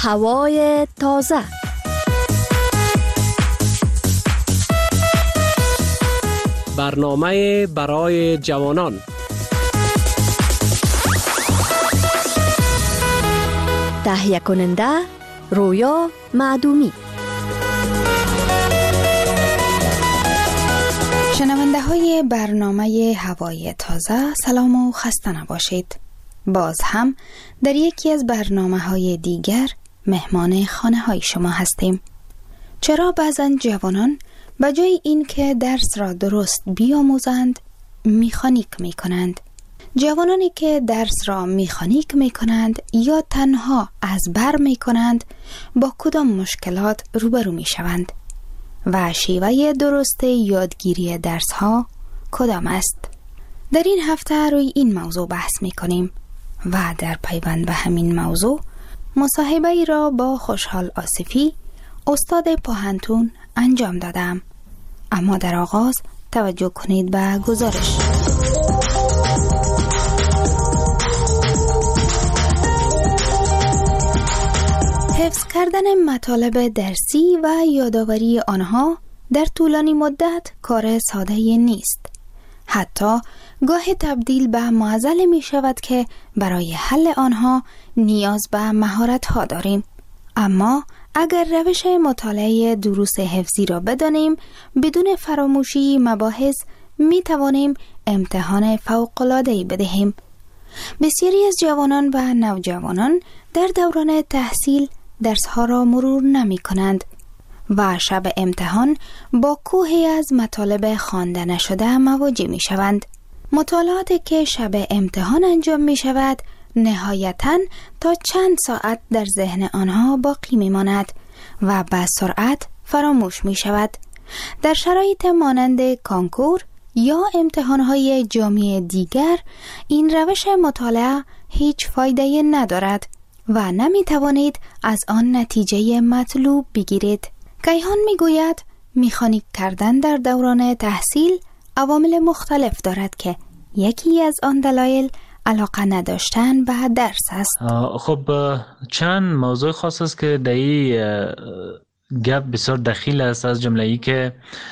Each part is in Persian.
هوای تازه. برنامه برای جوانان. تهیه کننده رویا معدومی. شنونده های برنامه هوای تازه، سلام و خسته نباشید. باز هم در یکی از برنامه های دیگر مهمان خانه های شما هستیم. چرا بعضا جوانان به جای این که درس را درست بیاموزند میخانیک می کنند؟ جوانانی که درس را میخانیک می کنند یا تنها از بر می کنند با کدام مشکلات روبرو می شوند؟ و شیوه درست یادگیری درس ها کدام است؟ در این هفته روی این موضوع بحث می کنیم و در پیوند به همین موضوع مصاحبه ای را با خوشحال آصفی، استاد پوهنتون انجام دادم. اما در آغاز توجه کنید به گزارش. حفظ کردن مطالب درسی و یادآوری آنها در طولانی مدت کار ساده نیست. حتی گاهی تبدیل به معضل می شود که برای حل آنها نیاز به مهارت ها داریم. اما اگر روش مطالعه دروس حفظی را بدانیم، بدون فراموشی مباحث می توانیم امتحان فوق‌العاده‌ای بدهیم. بسیاری از جوانان و نوجوانان در دوران تحصیل درس‌ها را مرور نمی کنند و شب امتحان با کوهی از مطالب خوانده نشده مواجه می شوند. مطالعاتی که شب امتحان انجام می شود نهایتاً تا چند ساعت در ذهن آنها باقی می ماند و به سرعت فراموش می شود. در شرایط مانند کانکور یا امتحانهای جامعه دیگر این روش مطالعه هیچ فایده ندارد و نمی توانید از آن نتیجه مطلوب بگیرید. کیهان می گوید میخانیک کردن در دوران تحصیل عوامل مختلف دارد که یکی از آن دلایل علاقه نداشتن به درس است. خب چند موضوع خاص است که در این گپ بسیار دخیل است. از جمله ای که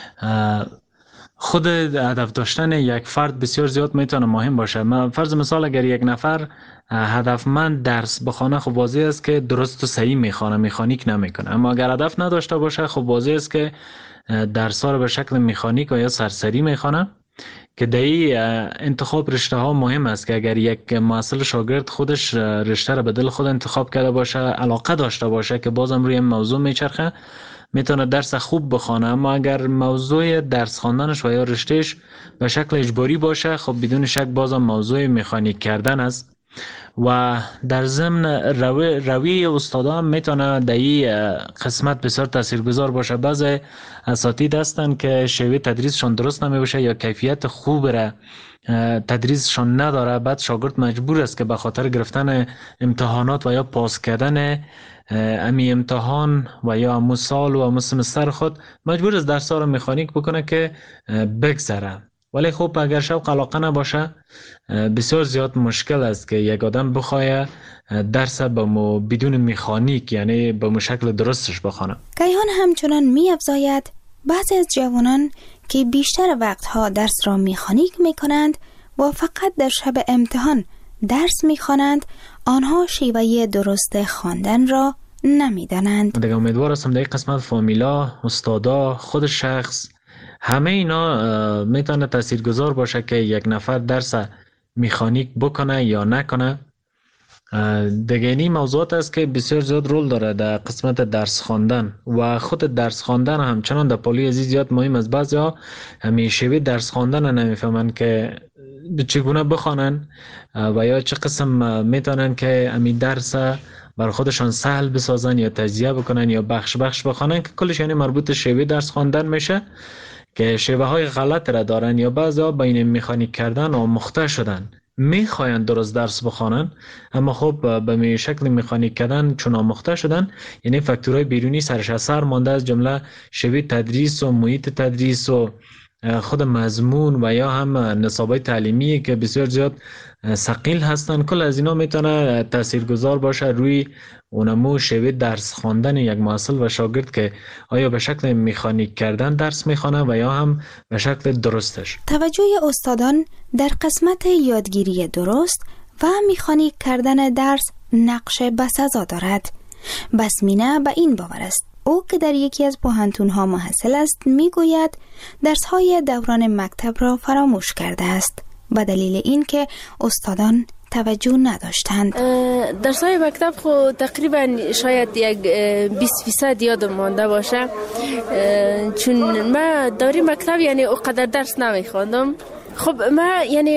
خود هدف داشتن یک فرد بسیار زیاد میتونه مهم باشه. فرض مثال اگر یک نفر هدفمند درس بخونه، خب واضح است که درست و صحیح میخونه، میخانیک نمیکنه. اما اگر هدف نداشته باشه، خب واضح است که درس ها رو به شکل میخانیک و یا سرسری میخونه، که در این انتخاب رشته ها مهم است که اگر یک محصل شاگرد خودش رشته رو به دل خود انتخاب کرده باشه، علاقه داشته باشه که بازم روی موضوع میچرخه، میتونه درس خوب بخونه. اما اگر موضوع درس خواندنش و یا رشتهش به شکل اجباری باشه، خب بدون شک بازم موضوع مکانیک کردن است. و در ضمن روی استادا هم میتونه در این قسمت بسیار تاثیرگذار باشه. بعضی اساتید هستن که شیوه تدریسشون درست نمیشه یا کیفیت خوب را تدریسشون نداره، بعد شاگرد مجبور است که به خاطر گرفتن امتحانات و یا پاس کردن امی امتحان و یا امو سال و امو سمستر خود مجبور است درس ها رو مکانیک بکنه که بگذره. ولی خب اگر شوق علاقه نباشه، بسیار زیاد مشکل است که یک آدم بخواه درس بدون مکانیک، یعنی به شکل درستش بخونه. کیهان همچنان می افزاید بعضی از جوانان که بیشتر وقتها درس را مکانیک می کنند و فقط در شب امتحان درس می خوانند، آنها شیوه درست خواندن را نمی دانند. دیگه امیدوار هستم در این قسمت فامیلا، استادا، خود شخص، همه اینا میتونه تاثیرگذار باشه که یک نفر درس مکانیک بکنه یا نکنه. دیگه این موضوعات است که بسیار زیاد رول داره در قسمت درس خواندن و خود درس خواندن همچنان در پالی عزیز زیاد مهم است. بعضیا همیشه درس خواندن نمیفهمن که چگونه بخوانن و یا چه قسم میتونن که امی درس بر خودشان سهل بسازن یا تجزیه بکنن یا بخش بخوانن، که کلش یعنی مربوط شیوه درس خواندن میشه که شیوه های غلط را دارن یا بعضیا بین مکانیک کردن آموخته شدن، میخواین درست درس بخوانن اما خب به شکل مکانیک کردن چون آموخته شدن، یعنی فاکتورهای بیرونی سرش اثر مانده، از جمله شیوه تدریس و محیط تدریس و خود مضمون و یا هم نصابای تعلیمی که بسیار زیاد ثقیل هستن، کل از اینا میتونه تاثیرگذار باشه روی اونمو شیوه درس خواندن یک محصل و شاگرد که آیا به شکل مکانیک کردن درس میخوانه و یا هم به شکل درستش. توجه استادان در قسمت یادگیری درست و مکانیک کردن درس نقش بسزا دارد. بسمینه به این باور است. او که در یکی از پوهنتون‌ها محصل است میگوید درس‌های دوران مکتب را فراموش کرده است به دلیل اینکه استادان توجه نداشتند. درس‌های مکتب خو تقریبا شاید یک 20% یادم مانده باشه، چون من دوره مکتب یعنی اونقدر درس نمیخواندم. خب من یعنی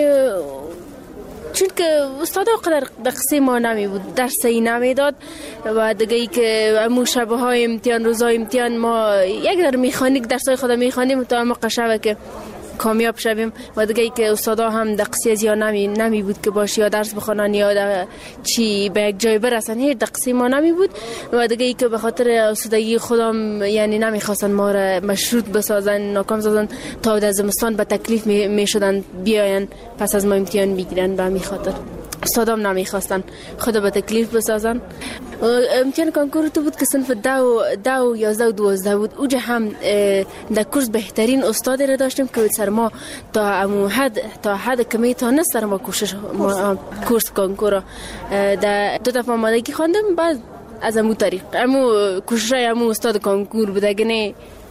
چون که استاد اونقدر دقیقه ما نمی بود، درسی نمی داد و دیگه ای که امو شبه های امتحان روزای امتحان ما یک در میخانیک درسای خود میخوانیم تا ما قشبه که کامیاب شویم و دیگه ای که استادا هم دقیقه زیاد نمی بود که باشه یا درس بخونن یا چی به یک جای برسن، هیچ دقیقه ما نمی بود و دیگه ای که به خاطر استادگی خودم یعنی نمیخواستن ما را مشروط بسازن، ناکام سازن تا در زمستان به تکلیف میشدن بیاین پس از ما امتحان بگیرن. به همین خاطر استادام نمیخواستن خود به تکلیف بسازن. امتحان کنکور تو بود که صنف 10 و 11 و 12 بود. اوجا هم در کورس بهترین استاد را داشتیم که سر ما تا حد کمی تا نه سر ما کورس کنکور در 2 دفعه آمادگی خواندم. بعد از امو طریق امو کوششای امو استاد کنکور بود، اگه نه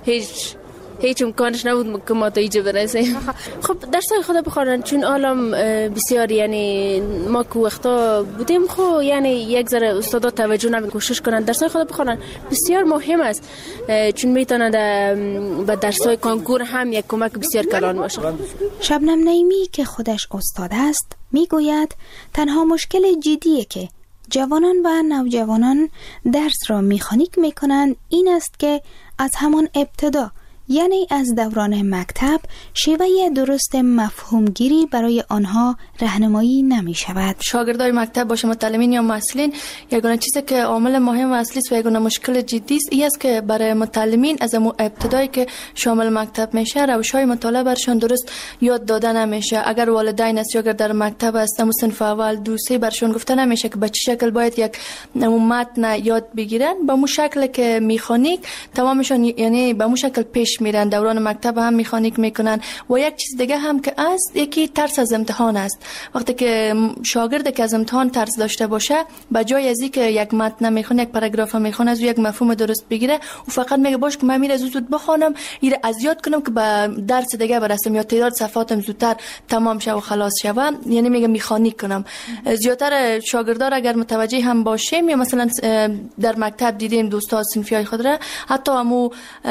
هیچ امکانش نبود که ما تا اینجا برسیم. خب درسای خود بخونن، چون عالم بسیار یعنی ما که وقتا بودیم خب یعنی یک ذره استادا توجه نمی کوشش کنن درسای خود بخونن. بسیار مهم است چون میتونه به درسای کنکور هم یک کمک بسیار کلان باشه. شبنم نعیمی که خودش استاد است میگوید تنها مشکل جدیه که جوانان و نوجوانان درس را مکانیک میکنند این است که از همان ابتدا یعنی از دوران مکتب شیوه درست مفهومگیری برای آنها راهنمایی نمی شود. شاگردای مکتب باشه متعلمین یا محصلین، یگانه چیزی که عامل مهم و اصلی است و یگانه مشکل جدی است این است که برای متعلمین از ابتدایی که شامل مکتب میشه روش‌های مطالعه برشان درست یاد داده نمیشه. اگر والدین است یا اگر در مکتب است اما صنف اول 2 3 برشان گفته نمیشه که به چه شکل باید یک متن یاد بگیرن، به مو شکل که مکانیک تمامشان یعنی به مو شکل پیش میرن. دوران مکتب هم مکانیک میکنن. و یک چیز دیگه هم که است یکی ترس از امتحان است. وقتی که شاگرد که از امتحان ترس داشته باشه به جای از اینکه یک متن میخونه یک پاراگراف میخونه از یک مفهوم درست بگیره و فقط میگه باش که من میره زود بخونم ایره از یاد کنم که به درس دیگه برسم یا تعداد صفحاتم زودتر تمام شه و خلاص شوم، یعنی میگه مکانیک کنم. زیاتر شاگردار اگر متوجه هم باشیم یا مثلا در مکتب دیدیم دوستا صنفیای خود را حتی همو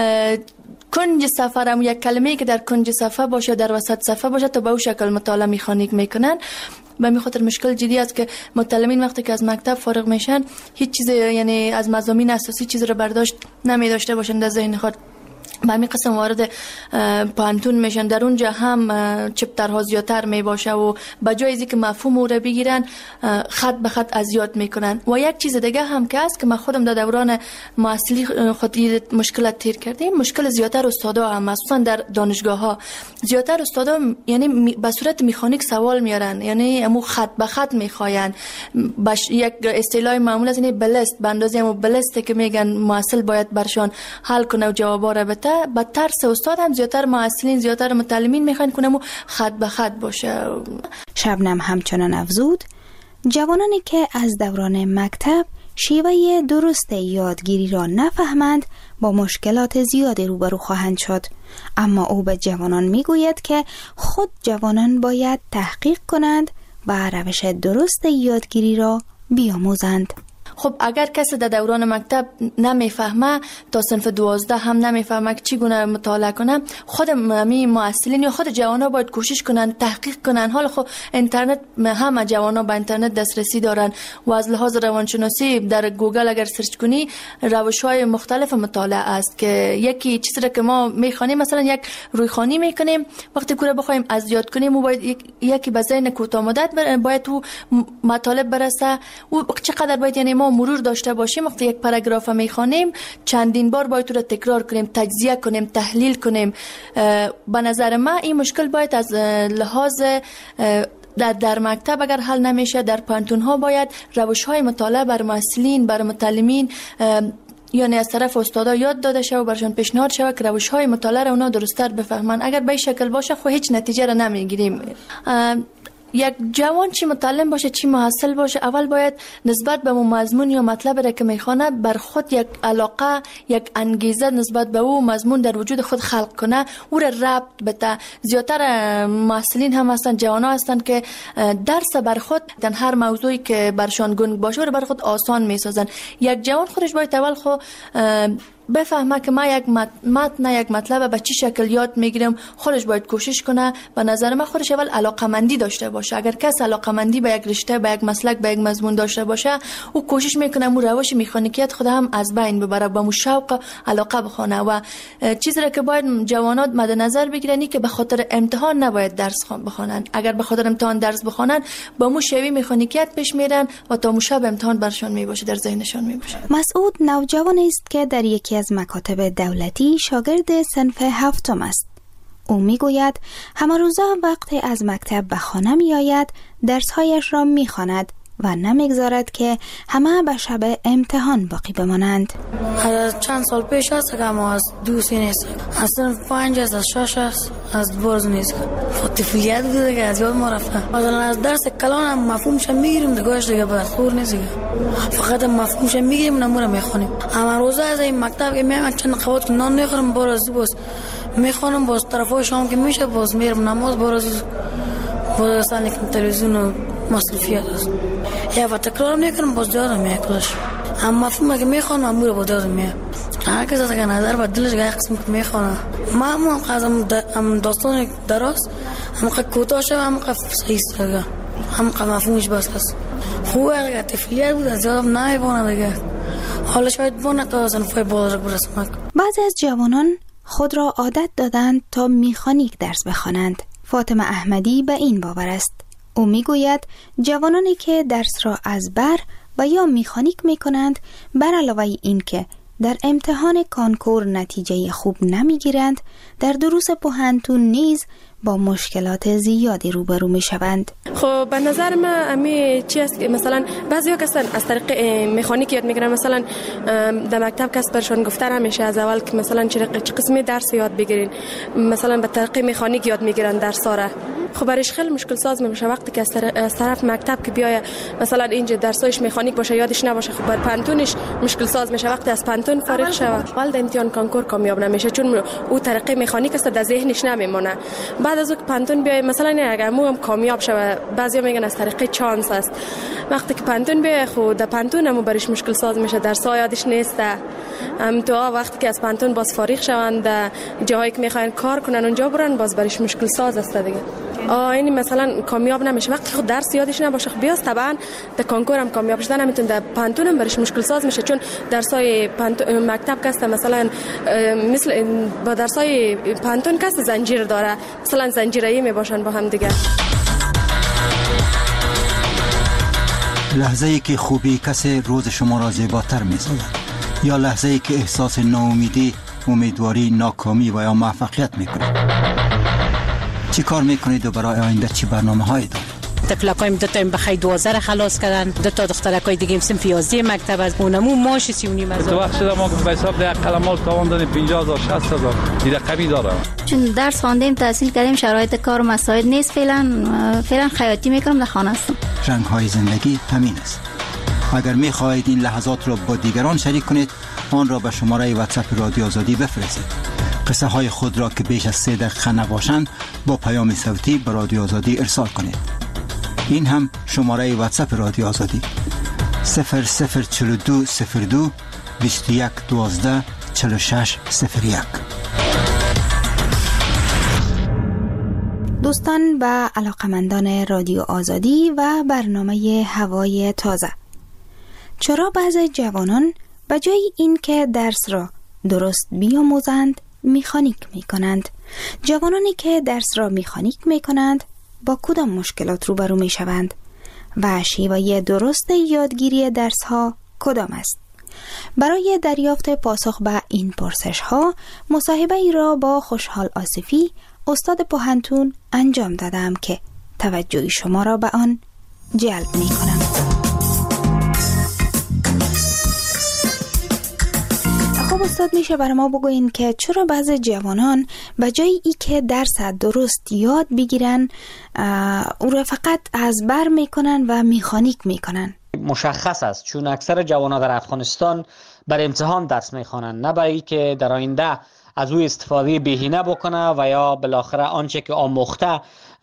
کنج صفحه هم یک کلمه‌ای که در کنج صفحه باشه در وسط صفحه باشه تا به اون شکل مطالعه مکانیک میکنن. به همین خاطر مشکل جدی است که متعلمین وقتی که از مکتب فارغ میشن هیچ چیز یعنی از مضامین اساسی چیز رو برداشت نمی داشته باشن در ذهن خود. به همین قسم وارد پانتون میشن، در اونجا هم چپترها زیادتر می باشه و به جای اینکه مفهوم رو بگیرن خط به خط از یاد میکنن. و یک چیز دیگه هم که است که من خودم در دوران محصلی خود مشکلات تیر کردیم، مشکل زیادتر استادا هم مخصوصا در دانشگاه ها زیادتر استادا یعنی به صورت مکانیک سوال میارن، یعنی همو خط به خط میخواین. یک اصطلاح معمول از این بلست به اندازه همو بلسته که میگن محصل باید برشان حل کنه و جوابا رو بده. با ترس استاد هم زیادتر محصلین زیادتر متعلمین میخواین کنم و خط به خط باشه. شبنم همچنان افزود جوانانی که از دوران مکتب شیوه درست یادگیری را نفهمند با مشکلات زیادی روبرو خواهند شد. اما او به جوانان میگوید که خود جوانان باید تحقیق کنند و روش درست یادگیری را بیاموزند. خب اگر کسی در دوران مکتب نمیفهمه تا صنف 12 هم نمیفهمه که چگونه مطالعه کنه، خود معلمین یا خود جوانا باید کوشش کنن تحقیق کنن. حالا خب اینترنت همه جوانا به اینترنت دسترسی دارن و از لحاظ روانشناسی در گوگل اگر سرچ کنی روش‌های مختلف مطالعه است که یکی چیزی را که ما میخوانیم مثلا یک رویخوانی میکنیم وقتی کوره بخوایم از یاد کنیم و باید یکی به ذهن کوتاه مدت باید تو مطالب برسه و چقدر باید یعنی ما ما مرور داشته باشیم، وقتی یک پاراگراف میخوانیم چندین بار باید رو تکرار کنیم، تجزیه کنیم، تحلیل کنیم. به نظر من این مشکل باید از لحاظ در مکتب اگر حل نمیشه، در پانتون ها باید روش های مطالعه بر محصلین، بر متعلمین یعنی از طرف استادا یاد داده شود و برشان پیشنهاد شود که روش های مطالعه را اونا درست‌تر بفهمن. اگر به این شکل باشه خب هیچ نتیجه را نمیگیریم. یک جوان چی متعلم باشه چی محصل باشه، اول باید نسبت به مضمون یا مطلب را که میخوانه بر خود یک علاقه، یک انگیزه نسبت به او مضمون در وجود خود خلق کنه، او را ربط بده. زیادتر محصلین هم هستند، جوان ها هستند که درس بر خود در هر موضوعی که برشان گنگ باشه رو بر خود آسان میسازن. یک جوان خودش باید اول خود بفهمه که ما یک متن یک مطلب به چه شکل یاد میگیرم، خودش باید کوشش کنه. به نظر من خودش اول علاقمندی داشته باشه. اگر کس علاقمندی به یک رشته، به یک مسلک، به یک مضمون داشته باشه، او کوشش میکنه مو روش مکانیکیت خود هم از بین ببره، با مو شوق علاقه بخونه. و چیزی را که باید جوانات مد نظر بگیرن که به خاطر امتحان نباید درس بخونن. اگر به خاطر امتحان درس بخونن با مو شوی مکانیکیت پیش میرن و تا مو شب امتحان برشون میباشه، در ذهنشون میباشه. مسعود نوجوانی است که در یکی از مکاتب دولتی شاگرد صنف 7 است. او میگوید همه روزا وقتی از مکتب به خانه می آید درسهایش را می خواند و نمیگذارد که همه به شب امتحان باقی بمانند. از چند سال پیش است که ما از دوستی نیست، از صنف 5 است، از 6 است، از برز نیست. خود طفولیت بوده که از یاد ما رفته. مثلا از درس کلان هم مفهومش میگیریم، دیگهش دیگه بخور نیست، فقط مفهومش میگیریم نموره میخونیم. اما روزا از این مکتب که میام چند قوت نان میخورم، باز میخونم، باز طرفای شام که میشه باز میرم نماز، باز سال که تلویزیون و مصرفیات است. یا و تکرار میکنم باز یادم میکلش. اما مفهوم که میخونم امور باز یادم میاد. هر کس از که نظر و دلش گاهی قسم که میخونه. ما هم قضم داستان دراز، هم که کوتاه شد، هم که صحیح است، هم که مفهومش بس است. خوبه که طفولیت بود از یادم نمیبونه دیگه. حالا شاید بونه تا صنفای بالا برسم. بعضی از جوانان خود را عادت دادند تا میخانیک درس بخوانند. فاطمه احمدی به این باور است. او میگوید جوانانی که درس را از بر و یا میخانیک میکنند، بر علاوه این که در امتحان کانکور نتیجه خوب نمیگیرند، در دروس پوهنتون نیز با مشکلات زیادی روبرو میشوند. خب به نظر من امی چی است که مثلا بعضیا کسان از طریق مکانیک یاد میگیرن، مثلا در مکتب کس برشون گفته نمیشه از اول که مثلا چه قسمی درس یاد بگیرین، مثلا به طریق مکانیک یاد میگیرن درس‌ها را. خب برایش خیلی مشکل ساز میشه وقتی که از طرف مکتب که بیاید مثلا اینجا درسایش مکانیک باشه یادش نباشه، خب بر پانتونش مشکل ساز میشه. وقتی از پانتون فارغ شود اول امتحان کانکور کامیاب نمیشه، چون او طریق مکانیک است در ذهنش نمیمونه. بعد از اون پانتون بیاید مثلا اگر مو هم کامیاب شود، بعضیا میگن از طریق چانس است. وقتی که پانتون بیاید خود در پانتون هم برش مشکل ساز میشه، درس‌ها یادش نیست. تو وقتی که از پانتون باز فارغ شوند در جاهایی که میخواین کار کنن اونجا برن، باز برش مشکل ساز است دیگه. یعنی مثلا کامیاب نمیشه وقتی خود درس یادش نباشه. خب بیاست طبعا در کانکور هم کامیاب شدن نمیتونه، در پانتون هم برش مشکل ساز میشه، چون درسای مکتب کسته مثلا مثل با درسای پانتون کسته زنجیر داره، مثلا زنجیره‌ای میباشن با هم دیگه. لحظه‌ای که خوبی کسی روز شما را زیباتر می‌سازد، یا لحظه‌ای که احساس ناامیدی، امیدواری، ناکامی و یا موفقیت می‌کنید. چی کار میکنید و برای آینده چی برنامه‌هایی دارید؟ تفلقایم دو تا بخای 12 خلاص کردن، دو تا دخترکای دیگه صنف 11 مکتب از اونمو ماش 39 هزار. تو وقت شده ما به حساب یک قلمال تاوان دادیم 50000 60000 این رقمی داره. چون درس خواندیم تحصیل کردیم، شرایط کار و مساعد نیست، فعلا خیاطی میکنم، در خانه هستم. رنگ‌های زندگی همین است. اگر می‌خواهید این لحظات را با دیگران شریک کنید، آن را به شماره واتساپ رادیو آزادی بفرستید. قصه های خود را که بیش از 3 دقیقه نباشند با پیام صوتی به رادیو آزادی ارسال کنید. این هم شماره واتساپ رادیو آزادی 004202 2112 4601. دوستان و علاقمندان رادیو آزادی و برنامه هوای تازه، چرا بعضی جوانان به جای این که درس را درست بیاموزند میخانیک میکنند؟ جوانانی که درس را میخانیک میکنند با کدام مشکلات روبرو میشوند و شیوه درست یادگیری درس ها کدام است؟ برای دریافت پاسخ به این پرسش ها مصاحبه ای را با خوشحال آصفی استاد پوهنتون انجام دادم که توجه شما را به آن جلب می کنم. خب استاد، میشه برای ما بگوین که چرا بعضی جوانان به جای ای که درس درست یاد بگیرن او را فقط از بر میکنن و میخانیک میکنن؟ مشخص است، چون اکثر جوانان در افغانستان بر امتحان درس میخوانند، نه برای که در آینده از او استفاده بهینه بکنه و یا بالاخره آنچه که آموخته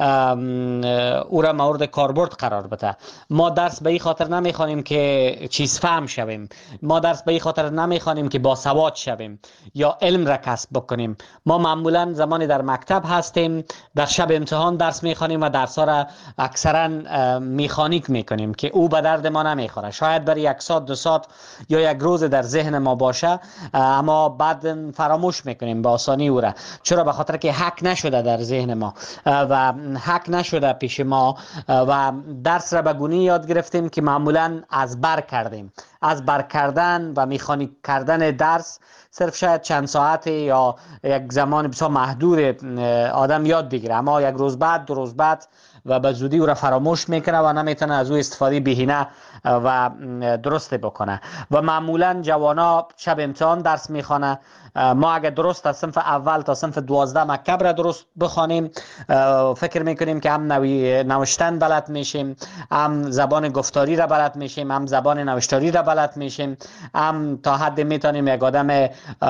او را مورد کاربرد قرار بده. ما درس به این خاطر نمیخوانیم که چیز فهم شویم، ما درس به این خاطر نمیخوانیم که باسواد شویم یا علم را کسب بکنیم. ما معمولا زمانی در مکتب هستیم در شب امتحان درس میخوانیم و درس ها را اکثرا میخانیک میکنیم که او به درد ما نمیخوره. شاید برای 1 ساعت 2 ساعت یا 1 روز در ذهن ما باشه، اما بعد فراموش میکنیم به آسانی او را. چرا؟ به خاطر که حک نشده در ذهن ما و حک نشده پیش ما و درس را به گونه یاد گرفتیم که معمولا از بر کردیم. از بر کردن و میخانیک کردن درس صرف شاید چند ساعت یا یک زمان بسیار محدود آدم یاد بگیره، اما 1 روز بعد 2 روز بعد و به زودی او را فراموش میکنه و نمیتونه از او استفاده بهینه و درست بکنه. و معمولا جوانا شب امتحان درس میخوانه. ما اگر درست از صنف اول تا صنف 12 مکتب را درست بخوانیم، فکر میکنیم که هم نوشتن بلد میشیم، هم زبان گفتاری را بلد میشیم، هم زبان نوشتاری را بلد میشیم، هم تا حد میتونیم یک آدم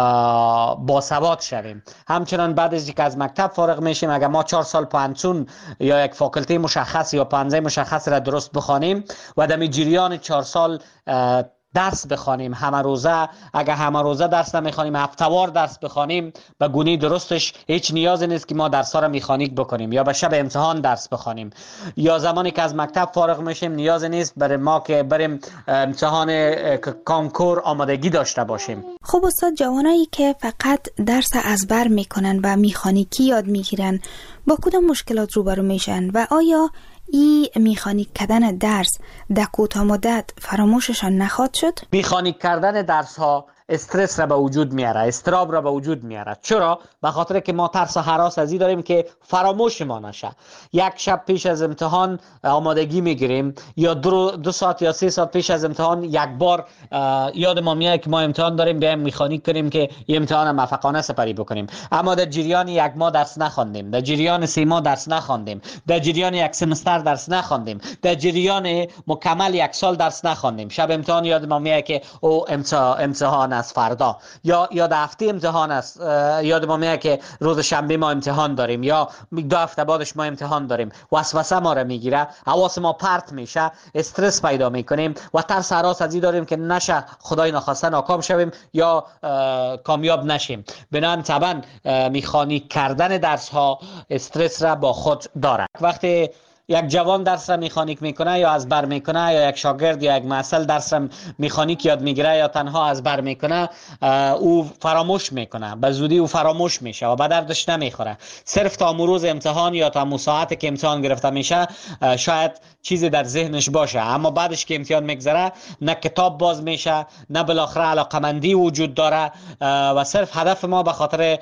باسواد شویم. همچنان بعد از اینکه از مکتب فارغ میشیم، اگر ما 4 سال پانسون یا یک فاکولته مشخص یا پانزه مشخص را درست بخوانیم و در جریان 4 سال درس بخوانیم همه روزه، اگر همه روزه درس نمیخوانیم، هفته‌وار درس بخوانیم، به گونه درستش هیچ نیازی نیست که ما درس‌ها را میخانیک بکنیم یا به شب امتحان درس بخوانیم. یا زمانی که از مکتب فارغ میشیم نیاز نیست برای ما که بریم امتحان کنکور آمادگی داشته باشیم. خب استاد، جوانایی که فقط درس از بر میکنن و میخانیکی یاد میگیرن با کدام مشکلات روبرو میشن و آیا ای میخانیک کردن درس در کوتاه مدت فراموششان نخواهد شد؟ میخانیک کردن درس ها استرس را به وجود میاره، استراب را به وجود میاره. چرا؟ به خاطر که ما ترس و هراس ازی داریم که فراموش ما نشه. 1 شب پیش از امتحان آمادگی میگیریم یا 2 ساعت یا 3 ساعت پیش از امتحان یک بار یاد ما میاد که ما امتحان داریم، بیایم میخانیک کنیم که این امتحان موفقانه سپری بکنیم. اما در جریان 1 ماه درس نخواندیم، در جریان 3 ماه درس نخواندیم، در جریان 1 سمستر درس نخواندیم، در جریان مکمل 1 سال درس نخواندیم. شب امتحان یاد ما میاد که او امتحان از فردا یا هفته امتحان است، یاد ما میاد که روز شنبه ما امتحان داریم یا 2 هفته بعدش ما امتحان داریم. وسوسه ما را میگیره، حواس ما پرت میشه، استرس پیدا میکنیم و ترس هراس ازی داریم که نشه خدای نخواسته ناکام شویم یا کامیاب نشیم. بنابراین طبعا میخانیک کردن درس ها استرس را با خود داره. وقتی یک جوان درس را میخانیک میکنه یا از بر میکنه، یا یک شاگرد یا یک محصل درس را میخانیک یاد میگیره یا تنها از بر میکنه، او فراموش میکنه، به زودی او فراموش میشه و به دردش نمیخوره. صرف تا روز امتحان یا تا ساعتی که امتحان گرفته میشه شاید چیزی در ذهنش باشه، اما بعدش که امتحان میگذره نه کتاب باز میشه، نه بالاخره علاقمندی وجود داره و صرف هدف ما به خاطر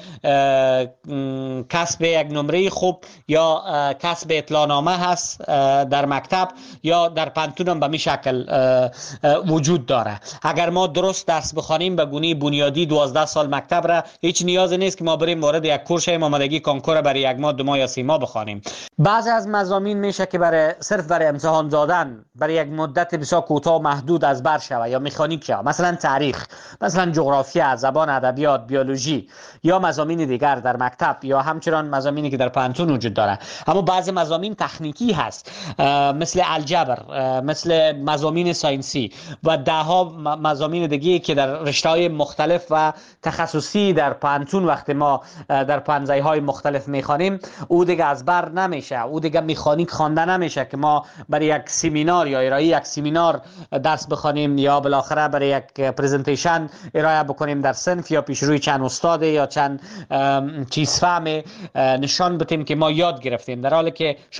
کسب یک نمره خوب یا کسب اطلاعنامه هست در مکتب یا در پانتون به می شکل وجود داره. اگر ما درست درس بخوانیم به گونه بنیادی 12 سال مکتب را، هیچ نیاز نیست که ما بریم وارد یک کورس آمادگی کنکور برای 1 ماه 2 ماه یا 3 ماه بخوانیم. بعضی از مضامین میشه که صرف برای امتحان دادن برای یک مدت بسیار کوتاه محدود از بر شوه یا مکانیک شوه، مثلا تاریخ، مثلا جغرافیا، زبان، ادبیات، بیولوژی یا مضامین دیگر در مکتب یا همچنان مضامینی که در پانتون وجود داره. اما بعضی مضامین تکنیکی هست، مثل الجبر، مثل مضامین ساینسی و 10 مضامین دیگه که در رشته‌های مختلف و تخصصی در پانتون وقتی ما در پانزه‌های مختلف میخوانیم، او دیگه از بر نمیشه، او دیگه مکانیک خوانده نمیشه که ما برای یک سمینار یا ارائه یک سمینار درس بخوانیم یا بالاخره برای یک پرزنتیشن ارائه بکنیم در صنف یا پیش روی چند استاد یا چند چیز فهم نشان بدیم که ما یاد گرفتیم، در حالی که شاید چند روز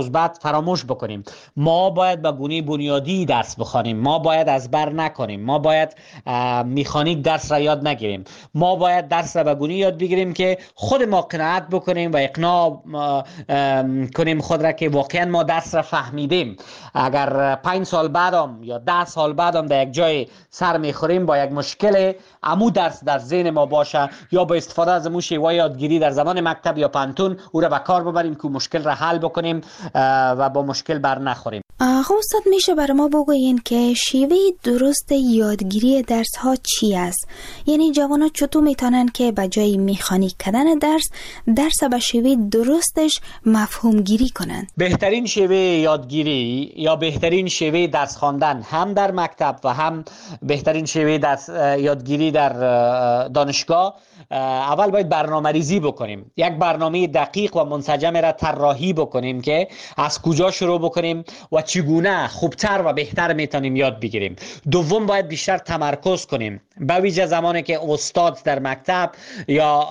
مثبت فراموش بکنیم. ما باید به گونه بنیادی درس بخوانیم، ما باید از بر نکنیم، ما باید مکانیک درس را یاد نگیریم، ما باید درس را به گونه یاد بگیریم که خود ما قناعت بکنیم و اقناع کنیم خود را که واقعا ما درس را فهمیدیم. اگر 5 سال بعدم یا 10 سال بعدم در یک جای سر میخوریم با یک مشکل، امو درس در ذهن ما باشه یا با استفاده از امو شیوه یادگیری در زمان مکتب یا پانتون او را به کار ببریم که مشکل را حل بکنیم و با مشکل بر نخوریم. استاد میشه برای ما بگوین که شیوه درست یادگیری درس ها چی است؟ یعنی جوانا چطور میتونن که به جای مکانیک کردن درس به شیوه درستش مفهوم گیری کنن؟ بهترین شیوه یادگیری یا بهترین شیوه درس خواندن هم در مکتب و هم بهترین شیوه درس یادگیری در دانشگاه، اول باید برنامه ریزی بکنیم. یک برنامه دقیق و منسجم را طراحی بکنیم که از کجا شروع بکنیم و چگونه خوبتر و بهتر میتونیم یاد بگیریم. دوم باید بیشتر تمرکز کنیم، به ویژه زمانی که استاد در مکتب یا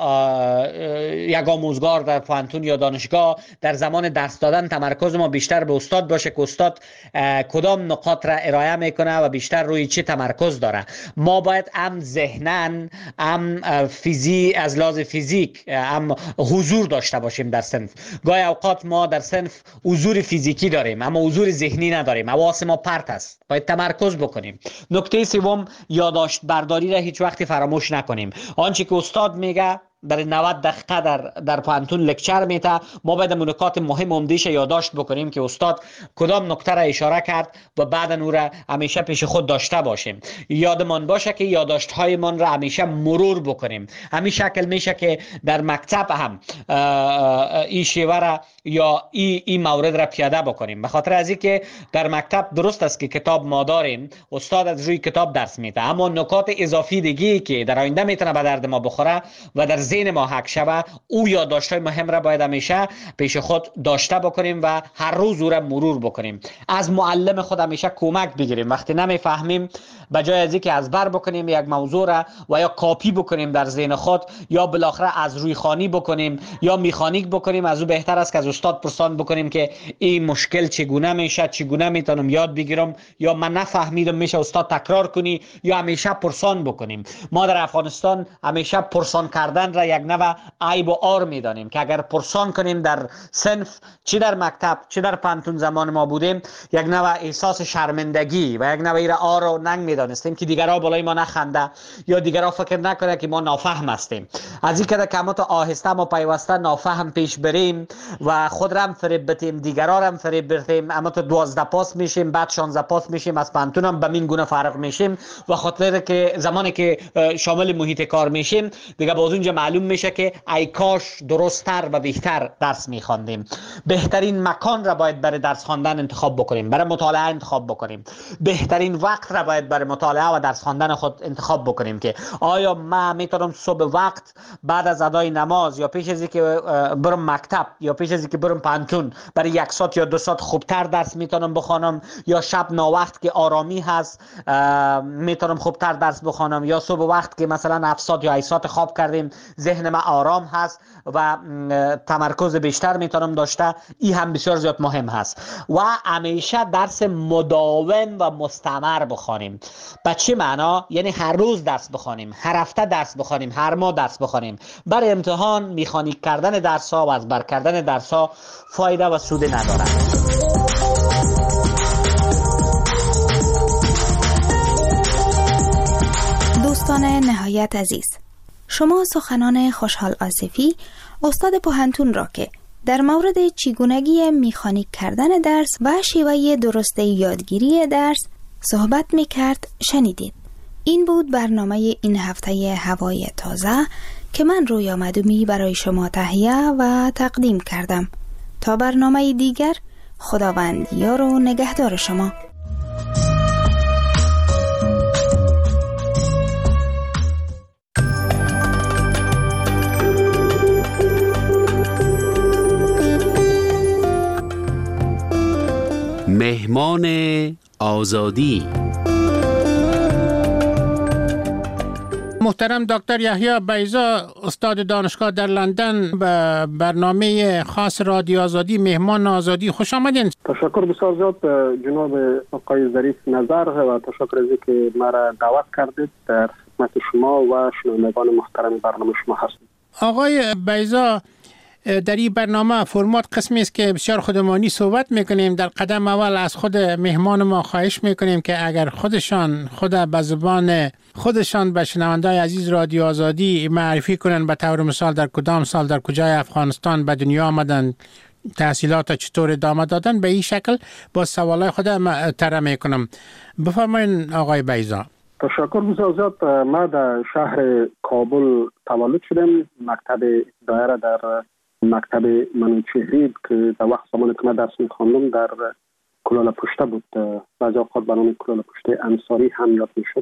یک آموزگار در پانتون یا دانشگاه در زمان درس دادن تمرکز ما بیشتر به استاد باشه که استاد کدام نقاط را ارائه میکنه و بیشتر روی چه تمرکز داره. ما باید هم ذهناً هم از لحاظ فیزیک هم حضور داشته باشیم در صنف. گاهی اوقات ما در صنف حضور فیزیکی داریم اما حضور ذهنی نداریم، حواس ما پرت است، باید تمرکز بکنیم. نکته سوم، یادداشت برداری را هیچ وقت فراموش نکنیم. آنچه که استاد میگه در 90 دقیقه در پانتون لکچر میته، ما باید نکات مهم عمده‌اش یادداشت بکنیم که استاد کدام نکته را اشاره کرد و بعد اون را همیشه پیش خود داشته باشیم. یادمان باشه که یادداشت های من را همیشه مرور بکنیم. همین شکل میشه که در مکتب هم این شیوه را یا این مورد را پیاده بکنیم. به خاطر از اینکه در مکتب درست است که کتاب ما داریم، استاد از روی کتاب درس میده، اما نکات اضافی دیگه که در آینده میتونه به درد ما بخوره و در ذهن ما حک شوه، او یادداشت‌های مهم را باید همیشه پیش خود داشته بکنیم و هر روز او را مرور بکنیم. از معلم خود همیشه کمک بگیریم. وقتی نمیفهمیم، به جای از اینکه از بر بکنیم یک موضوع را و یا کاپی بکنیم در ذهن خود یا بالاخره از روی خوانی بکنیم یا مکانیک بکنیم، از او بهتر است که از استاد پرسان بکنیم که این مشکل چگونه میشه، چگونه میتونم یاد بگیرم، یا من نفهمیدم میشه استاد تکرار کنی، یا همیشه پرسان بکنیم. ما در افغانستان همیشه پرسان کردن را یک نوع عیب و عار میدانیم که اگر پرسان کنیم در صنف، چه در مکتب چه در پانتون زمان ما بودیم، یک نوع احساس شرمندگی و یک نوع عار و ننگ میدانستیم که دیگرها بالای ما نخنده یا دیگرها فکر نکنه که ما نافهم هستیم. از این که کمات آهسته ما پیوسته نافهم پیش بریم و خود را هم فریب بدیم، دیگرها را هم فریب بدیم، اما تو 12 پاس میشیم، بعد 16 پاس میشیم، از پانتون هم به این گونه فارغ میشیم و خاطر که زمانی که شامل محیط کار میشیم دیگه باز اونجا معلوم میشه که ای کاش درست‌تر و بهتر درس میخواندیم. بهترین مکان را باید برای درس خواندن انتخاب بکنیم، برای مطالعه انتخاب بکنیم. بهترین وقت را باید برای مطالعه و درس خواندن خود انتخاب بکنیم که آیا من میتونم صبح وقت بعد از ادای نماز یا پیش از اینکه برم مکتب یا پیش از اینکه برم پانتون برای 1 ساعت یا 2 ساعت خوبتر درس میتونم بخوانم، یا شب ناوقت که آرامی هست میتونم خوبتر درس بخوانم، یا صبح وقت که مثلا 7 ساعت یا 8 ساعت خواب کردیم ذهن ما آرام هست و تمرکز بیشتر میتونم داشته. این هم بسیار زیاد مهم هست. و همیشه درس مداوم و مستمر بخوانیم. به چه معنا؟ یعنی هر روز درس بخوانیم، هر هفته درس بخوانیم، هر ماه درس بخوانیم. برای امتحان مکانیک کردن درس ها و از بر کردن درس ها فایده و سود ندارد. دوستان نهایت عزیز، شما سخنان خوشحال آصفی استاد پوهنتون را که در مورد چگونگی مکانیک کردن درس و شیوه درست یادگیری درس صحبت میکرد شنیدید. این بود برنامه این هفته هوای تازه که من رویا مدومی برای شما تهیه و تقدیم کردم. تا برنامه دیگر، خداوند یار و نگهدار شما. مهمان آزادی. محترم دکتر یحیی بیضا، استاد دانشگاه در لندن، به برنامه خاص رادیو آزادی مهمان آزادی خوش آمدین. تشکر بسیار زیاد جناب آقای ظریف نظر و تشکر از اینکه مرا دعوت کردید در خدمت شما و شنوندگان محترم برنامه شما هستم. آقای بیضا، در این برنامه فرمات قسمی است که بسیار خودمانی صحبت میکنیم. در قدم اول از خود مهمان ما خواهش میکنیم که اگر خود به زبان خودشان به شنوندای عزیز رادیو آزادی معرفی کنن، به طور مثال در کدام سال در کجای افغانستان به دنیا آمدن، تحصیلات چطور ادامه دادن، به این شکل با سوالای خود طرح میکنم. بفرمایید آقای بیضا. تشکر بسیار زیاد. ما در شهر کابل تولد شدم. مکتب ابتدایی را در مکتب منوچهری که در وقت زمانی که من درس می‌خواندم در کلال پشته بود، بعضی اوقات به نام کلال پشته انصاری هم یاد میشد.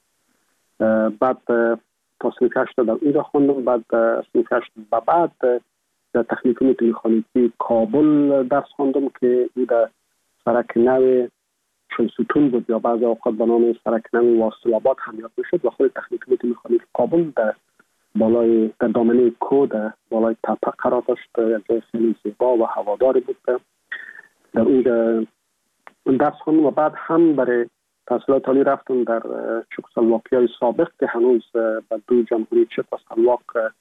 بعد تا صنف 8 در اونجا خواندم. بعد صنف 8 بعد در تکنیک مکانیکی کابل درس خواندم که این در سرک نو ستون بود یا بعضی اوقات به نام سرک نو واصل آباد هم یاد میشد و خود تکنیک مکانیکی کابل در بالای در دامنه کو در بالای تپه قرار داشت. جای خیلی زیبا و هواداری بود. در اونجا درس خوندم و بعد هم برای تحصیلات عالی رفتم در چکسلواکیای سابق که هنوز به دو جمهوری چک و سلواک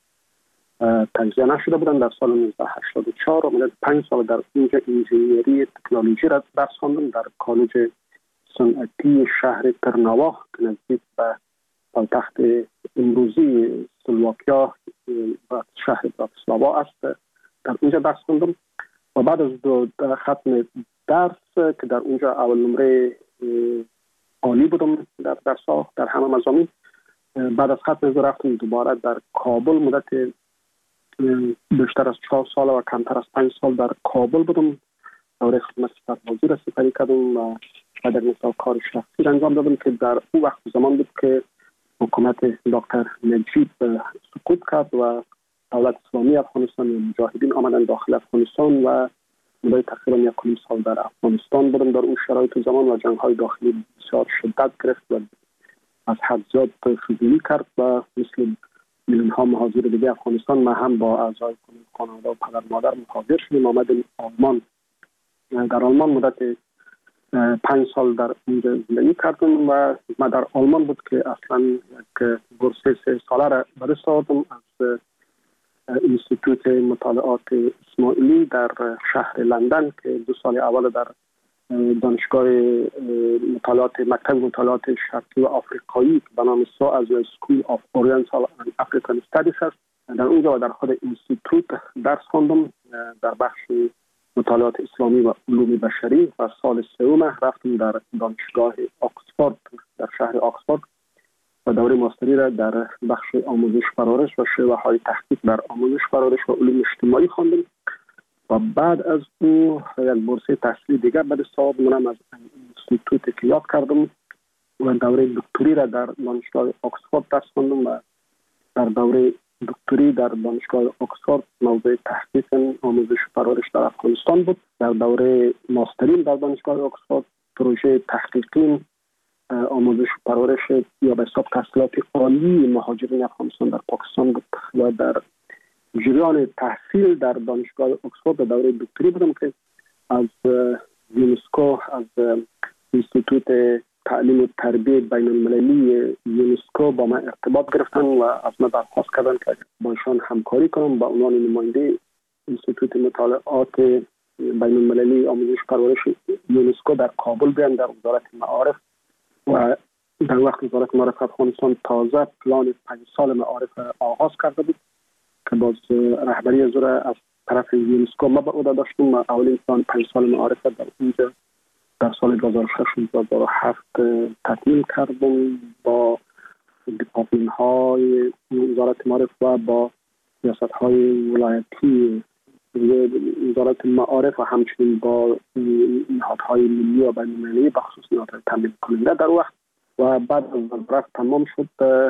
تجزیه نشده بودن. در سال 1984 و 5 سال در اونجا انجینیری تکنولوژی را درس خوندم در کالج صنعتی شهر ترناوا که نزدیک به پایتخت امروزی سلواکیا و شهر براتسلاوا است. در اونجا درس خوندم و بعد از ختم درس که در اونجا اول نمره عالی بودم در درس‌ها در همه مضامین، بعد از ختم رفتم دوباره در کابل. مدت بیشتر از 4 سال و کمتر از 5 سال در کابل بودم. دوره خدمت سربازی را سپری کردم و در مثال کار شخصی انجام دادم که در اون وقت زمان بود که حکومت دکتر نجیب سقوط کرد و دولت اسلامی افغانستان و مجاهدین آمدن داخل افغانستان و مدت تقریبا 1 سال در افغانستان بودم. در اون شرایط زمان و جنگ‌های داخلی بسیار شدت گرفت و از حد زیاد فضولی کرد و مثل میلیون‌ها مهاجر دیگه افغانستان ما هم با اعضای خانواده و پدر مادر مهاجر شدیم. آمدیم آلمان. در آلمان مدت 5 سال در اونجا زندگی کردم و من در آلمان بود که اصلا یک بورس 3 ساله را به دست آوردم از انستیتوت مطالعات اسماعیلی در شهر لندن که 2 سال اول در دانشگاه مطالعات مکتب مطالعات شرقی و آفریقایی به نام SOAS School of Oriental and African Studies است. در اونجا و در خود انستیتوت درس خواندم در بخش مطالعات اسلامی و علوم بشری و سال 3 رفتم در دانشگاه آکسفورد در شهر آکسفورد و دوره ماستری را در بخش آموزش پرورش و شیوه‌های تحقیق در آموزش پرورش و علوم اجتماعی خواندم و بعد از او یک بورس تحصیلی دیگر به دست آوردم از انستیتوت که یاد کردم و دوره دکتری را در دانشگاه آکسفورد درس خواندم و در دوره دکتری در دانشگاه آکسفورد موضوع تحقیق آموزش پرورش در افغانستان بود. در دوره ماسترین در دانشگاه آکسفورد پروژه تحقیقی آموزش پرورش یا به حساب تحصیلات عالی مهاجرین افغانستان در پاکستان بود و در جریان تحصیل در دانشگاه آکسفورد در دوره دکتری بودم که از یونسکو از انستیتوت تعلیم و تربیت بین المللی یونسکو با من ارتباط گرفتن و از من درخواست کردن که با ایشان همکاری کنم با عنوان نماینده انستیتوت مطالعات بین المللی آموزش پرورش یونسکو در کابل بیان در وزارت معارف و در وقت وزارت معارف افغانستان تازه پلان 5 سال معارف آغاز کرده بود که باز رهبری از از طرف یونسکو ما به عهده داشتم و اولین پلان 5 سال معارف در اینجا در سال 2006-2007 تکمیل کردم با دیپارتمان های وزارت معارف و با ریاست های ولایتی وزارت معارف و همچنین با نهادهای ملی و بین‌المللی بخصوص نهادهای تامین کننده در وقت و بعد از وزارت تمام شد.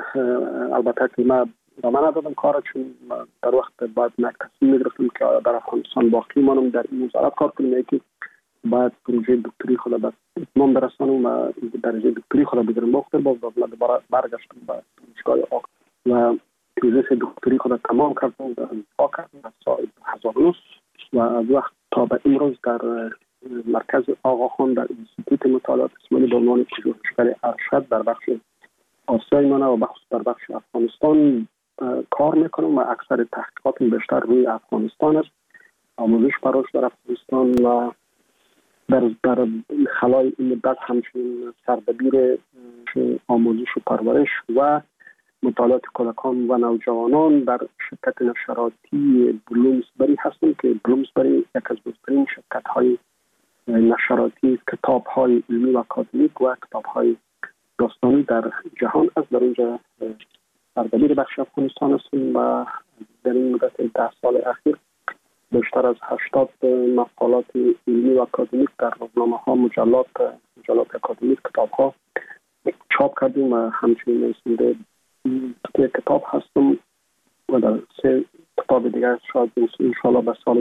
البته که ما ادامه ندادم کار چون در وقت بعد یک تصمیم می‌گرفتم که در افغانستان باقی مانم در این وزارت کار کنم که بعد پروژه دکتری خود به اتمام برسانم و درجه دکتری خود بگیرم. باز دوباره برگشتم به دانشگاه و تیزیس دکتری خود تمام کردم در امریکا کردم در سال 2009 و از وقت تا به امروز در مرکز آقاخان در انستیتوت مطالعات اسلامی به عنوان پژوهشگر ارشد در بخش آسیای منه و بخصوص در بخش افغانستان کار میکنم و اکثر تحقیقاتم بیشتر روی افغانستان است. آموزش پرورش در افغانستان و در خلای این مدت همچنین سردبیر آموزش و پرورش و مطالعات کودکان و نوجوانان در شرکت نشراتی بلومسبری هستم که بلومسبری یک از بزرگترین شرکت‌های نشراتی کتاب‌های علمی و اکادمیک و کتاب‌های داستانی در جهان است. در اونجا سردبیر بخش افغانستان هستم و در این مدت 10 سال اخیر بیشتر از 80 مقالات علمی و اکادمیک در روزنامه‌ها، مجلات اکادمیک، کتاب‌ها چاپ کردیم و همچنین نویسنده کتاب هستم و در 3 کتاب دیگر شاید انشاءالله به سال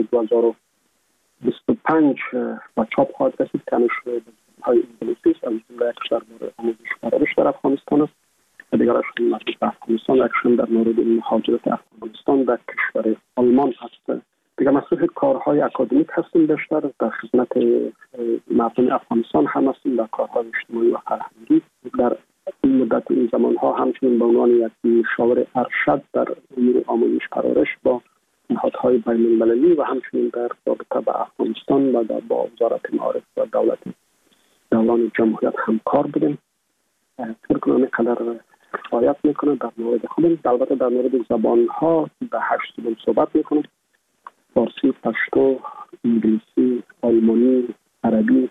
2025 و چاپ خواهد رسید که هنوز های انگلیسی است. از جمله یکش در مورد آموزش پرورش در افغانستان است و دیگرش مربوط به افغانستان، یکشون در مورد مهاجرت افغانستان در کشور آلمان است. دیگر مسئول کارهای اکادمیک هستیم، بیشتر در خدمت مردم افغانستان هم هستیم در کارهای اجتماعی و فرهنگی. در این مدت این زمانها همچنین به عنوان یک مشاور ارشد در امور آموزش پرورش با نهادهای بین‌المللی و همچنین در رابطه با افغانستان و با وزارت معارف و دولت دوران جمهوریت همکار بودیم. فکر کنم قدر کفایت میکنه در مورد خودم. البته در مورد زبانها به 8 زبان صحبت میکنم: فارسی، پشتو، انگلیسی، آلمانی، عربی،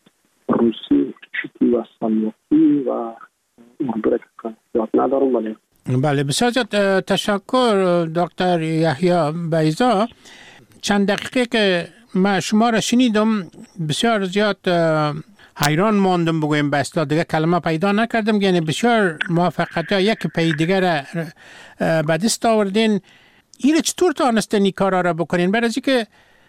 روسی، چکی و سلماکی و اردو که یاد ندارم. ولی بله، بسیار زیاد تشکر دکتر یحیی بیضا. چند دقیقه که من شما را شنیدم بسیار زیاد حیران ماندم، بگویم به اصطلاح دیگه کلمه پیدا نکردم. یعنی بسیار موفقیت ها یک پی دیگر به دست آوردین. این چطور تانستین این کارا را بکنین؟ برای اینکه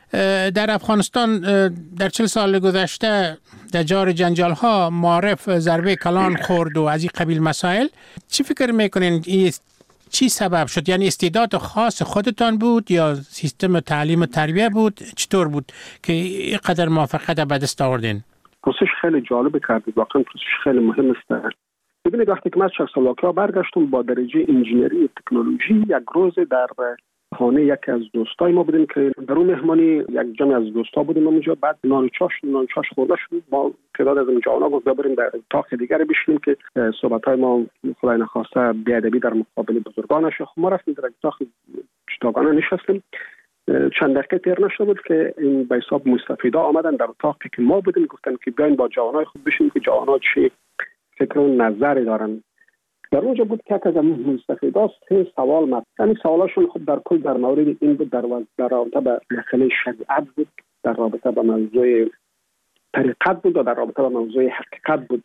در افغانستان در 40 سال گذشته در جار جنجال ها معارف ضربه کلان خورد و از این قبیل مسائل. چی فکر میکنین چی سبب شد؟ یعنی استعداد خاص خودتان بود یا سیستم تعلیم و تربیه بود؟ چطور بود که اینقدر موفقیت به دست آوردین؟ پرسش خیلی جالب کردید، واقعا پرسش خیلی مهم است. ببینید وقتی که من از چکسلواکیا برگشتم با درجه انجینری تکنولوژی، یک روز در خانه یکی از دوستای ما بودیم که در اون مهمانی یک جمع از دوستا بودیم اونجا. بعد نان چاش خورده شد. با تعداد از جوانا گفت بریم در اتاق دیگر بشینیم که صحبت‌های ما خدای نخواسته بی‌ادبی در مقابل بزرگان نشه. ما رفتیم در اتاق جداگانه نشستیم. چند دقیقه تیر نشده بود که این به حساب مستفیدا آمدن در اتاقی که ما بودیم، گفتن که بیاین با جوانای خود بشینیم که جوانا چه فکر و نظری دارن. در اونجا بود که از مستفیدا 3 سوال مطرح. یعنی سوالاشون خود در کل در مورد این بود، در رابطه با مسئله شریعت بود، در رابطه با موضوع طریقت بود و در رابطه با موضوع حقیقت بود.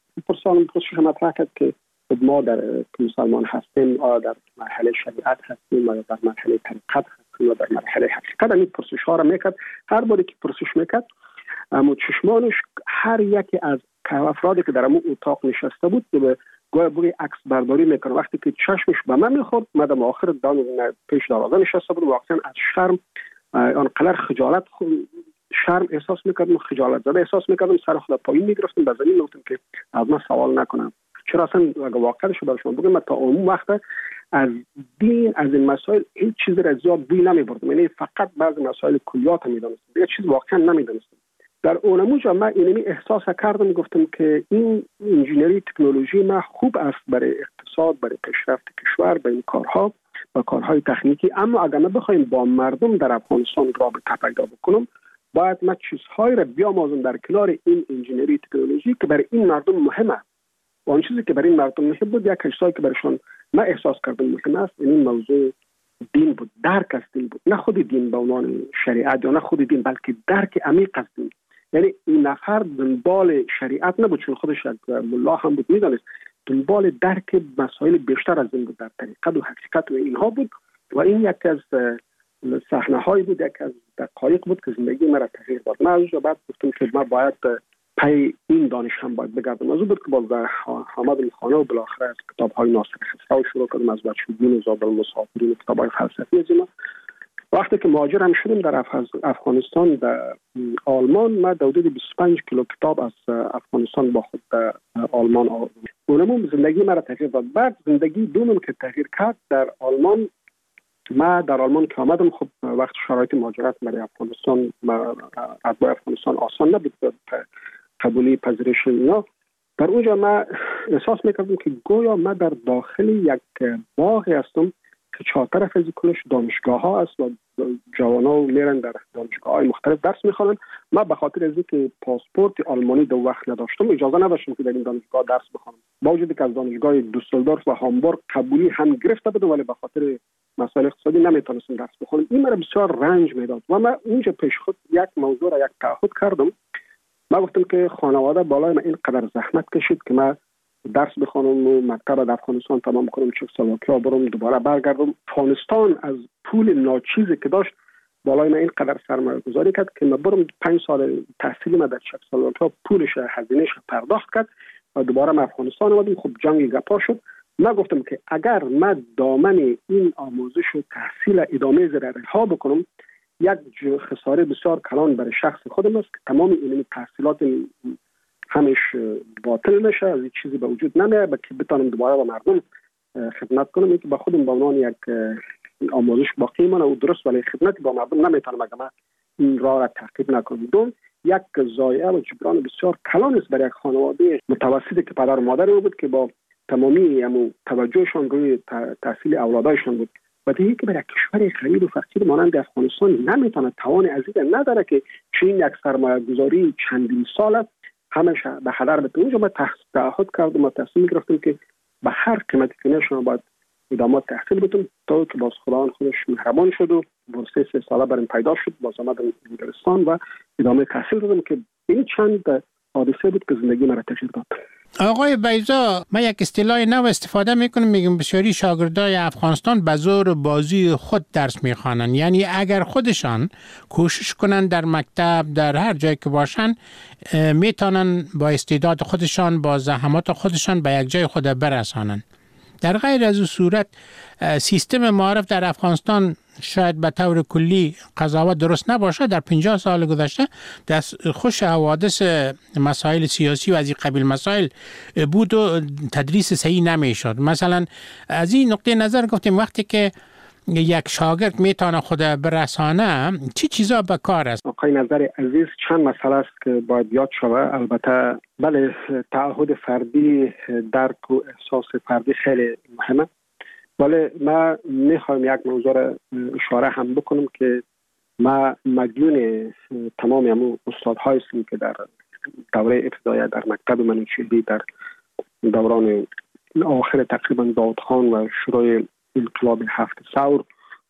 پرسش مطرح کرد که ما در مسلمان هستیم، آیا در مرحله شریعت هستیم یا در مرحله طریقت هستیم یا در مرحله حقیقت. این پرسش ها را میکرد. هر باری که پرسش میکرد اما چشمانش هر یکی از افرادی که در اون اتاق نشسته بود به گویا بوی عکس برداری میکنه. وقتی که چشمش به من میخورد، من در آخر پیش دروازه نشسته بود، واقعا از شرم آنقدر شرم احساس میکردم، خجالت زده احساس میکردم. سر خود پایین میگرفتم، به زمین میگفتم که از من سوال نکنم. چرا اصلا اگه واقعش رو برای شما بگم، تا اون وقت از دین، از این مسائل هیچ چیزی را زیاد بوی نمیبردم. یعنی فقط بعضی مسائل کلیات میدونستم، دیگه چیز واقعا نمیدونستم. در اونموجا من اینمی احساس کردم، گفتم که این انجینری تکنولوژی ما خوب است برای اقتصاد، برای پیشرفت کشور، برای این کارها و کارهای تکنیکی. اما اگر ما بخوایم با مردم در افغانستان رابطه پیدا بکنم، باید ما چیزهایی را بیاموزم در کنار این انجینری تکنولوژی که برای این مردم مهمه. و اون چیزی که برای این مردم مهم بود، یک چیزی که برایشان ما احساس کردم مهم است، این موضوع دین بود، درک از دین بود. نه خود دین به عنوان شریعت یا نه خود دین، بلکه درک عمیق از دین. یعنی این نفر دنبال شریعت نبود، چون خودش ملا هم بود، میدانست دنبال درک مسائل بیشتر از این بود، در طریقت و حقیقت و اینها بود. و این یک از صحنه های بود، یک از دقایق بود که زندگی مرا تغییر داد. من از بعد گفتم که ما باید پی این دانش هم باید بگردم. از او بود که باز در حامد خانه و بالاخره از کتاب‌های ناصر خسرو شروع کردم، از بچگی و زاد المسافرین و کتاب‌های فلسفی از اینا. وقتی که مهاجر هم شدم در افغانستان، در آلمان، ما حدود 25 کیلو کتاب از افغانستان با خود در آلمان آوردم. اونم زندگی مرا تغییر داد. بعد زندگی دومم که تغییر کرد در آلمان، ما در آلمان که آمدم، خب وقت شرایط مهاجرت برای افغانستان اتباع افغانستان آسان نبود، قبولی پذیرش اینا. در اونجا ما احساس میکردم که گویا ما در داخل یک باغی هستم که چهار طرف از کلش دانشگاه ها است و جوانا میرن در دانشگاه های مختلف درس میخوانن. ما به خاطر از اینکه پاسپورت آلمانی دو وقت نداشتم، اجازه نداشتم که در این دانشگاه درس بخوانم، با وجودی که از دانشگاه دوسلدورف و هامبورگ قبولی هم گرفته بودم، ولی به خاطر مسائل اقتصادی نمیتونستم درس بخونم. این مرا بسیار رنج میداد و من اونجا پیش خود یک موضوع را یک تعهد کردم. من گفتم که خانواده بالای من اینقدر زحمت کشید که من درس بخونم و مکتب در افغانستان تمام کنم، چکسلواکیا برم، دوباره برگردم. افغانستان از پول ناچیزی که داشت بالای من اینقدر سرمایه گذاری کرد که من برم 5 سال تحصیلی من در چکسلواکیا پولش هزینهش پرداخت کرد و دوباره من افغانستان آمدم. خب جنگ گپا شد. من گفتم که اگر من دامن این آموزش و تحصیل ادامه رها بکنم، یک خساره بسیار کلان برای شخص خودم است که تمام این تحصیلات همش باطل میشه، از این چیزی به وجود نمیاد که بتونم دوباره با مردم خدمت کنم. که با خودم به عنوان یک آموزش باقی مانه و درست، ولی خدمت با مردم نمیتونم اگر من این راه را تعقیب نکنم. دوم، یک ضایعه و جبران بسیار کلان است برای یک خانواده متوسطی که پدر و مادر بود که با تمامی توجهشان روی تحصیل اولادایشان بود. و دیگه که برای کشور غریب و فقیر مانند افغانستان نمیتونه توان عزیز نداره که چین یک سرمایه گذاری چندین سال همش به هدر بده. اونجا ما تعهد کردم و تصمیم گرفتیم که به هر قیمتی که نشه باید ادامه تحصیل بدیم، تا که باز خداوند خودش مهربان شد و بورس 3 ساله برام پیدا شد. باز آمدم انگلستان و ادامه تحصیل دادم که این چند حادثه بود که زندگی مرا تغییر داد. آقای بیضا، ما یک اصطلاح نو استفاده میکنیم، میگیم بسیاری شاگردای افغانستان به زور بازی خود درس میخوانن. یعنی اگر خودشان کوشش کنن در مکتب، در هر جایی که باشن، میتونن با استعداد خودشان، با زحمات خودشان به یک جای خود برسانن. در غیر از این صورت سیستم معارف در افغانستان شاید به طور کلی قضاوت درست نباشه. در 50 سال گذشته خوش حوادث مسائل سیاسی و از این قبیل مسائل بود و تدریس صحیح نمیشد. مثلا از این نقطه نظر گفتیم وقتی که یک شاگرد میتونه خود برسانه، چی چیزا به کار است؟ آقای نظر عزیز، چند مسئله است که باید یاد شود. البته بله، تعهد فردی، درک و احساس فردی خیلی مهمه، ولی ما میخوایم یک موضوع را اشاره هم بکنم که ما مدیون تمام همون استادهایی هستیم که در دوره ابتدایی در مکتب منوچهری در دوران آخر تقریبا داود خان و شروع انقلاب 7 ثور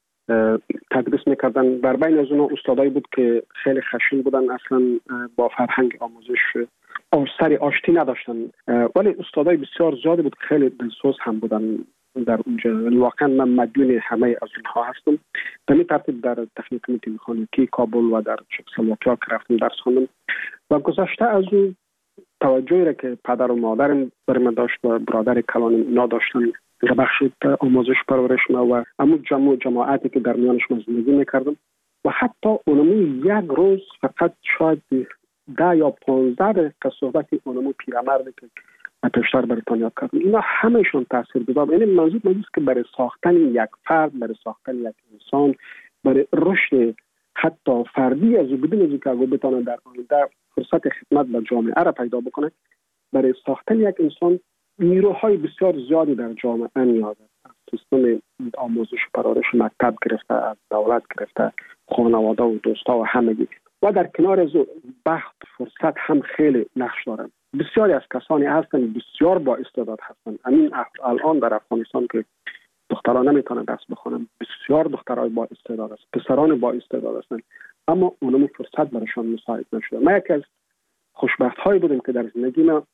تدریس میکردن. در بین از اونها استادایی بود که خیلی خشن بودن، اصلا با فرهنگ آموزش سری آشتی نداشتن، ولی استادای بسیار زیادی بود، خیلی دلسوز هم بودن در اونجا. واقعا من مدیون همه از اونها هستم. به این ترتیب در تکنیک مکانیکی کابل و در چکسلواکیا که رفتم درس خواندم و گذشته از اون توجهی را که پدر و مادرم برای من داشت و برادر کلانم اینا داشتن در بخش آموزش پرورش ما و همون جماعتی که در میانش من زندگی میکردم و حتی اونمو یک روز فقط شاید 10 یا 15 دقیقه صحبت اونمو پیرمردی که پیشتر بریتانیا کردم، اینا همهشون تاثیر گذار. یعنی منظور که برای ساختن یک فرد، برای ساختن یک انسان، برای رشد حتی فردی از بدون از اینکه بتونه در آینده فرصت خدمت به جامعه را پیدا بکنه، برای ساختن یک انسان نیروهای بسیار زیادی در جامعه نیاز است. از سیستم آموزش و پرورش مکتب گرفته، از دولت گرفته، خانواده و دوستا و همگی. و در کنار از بخت فرصت هم خیلی نقش دارن. بسیاری از کسانی هستند بسیار با استعداد هستند. همین الان در افغانستان که دختران نمیتونن درس بخونن، بسیار دخترای با استعداد است، پسران با استعداد هستند، اما اونم فرصت برایشان مساعد نشده. من یکی از خوشبخت هایی بودم که در زندگی من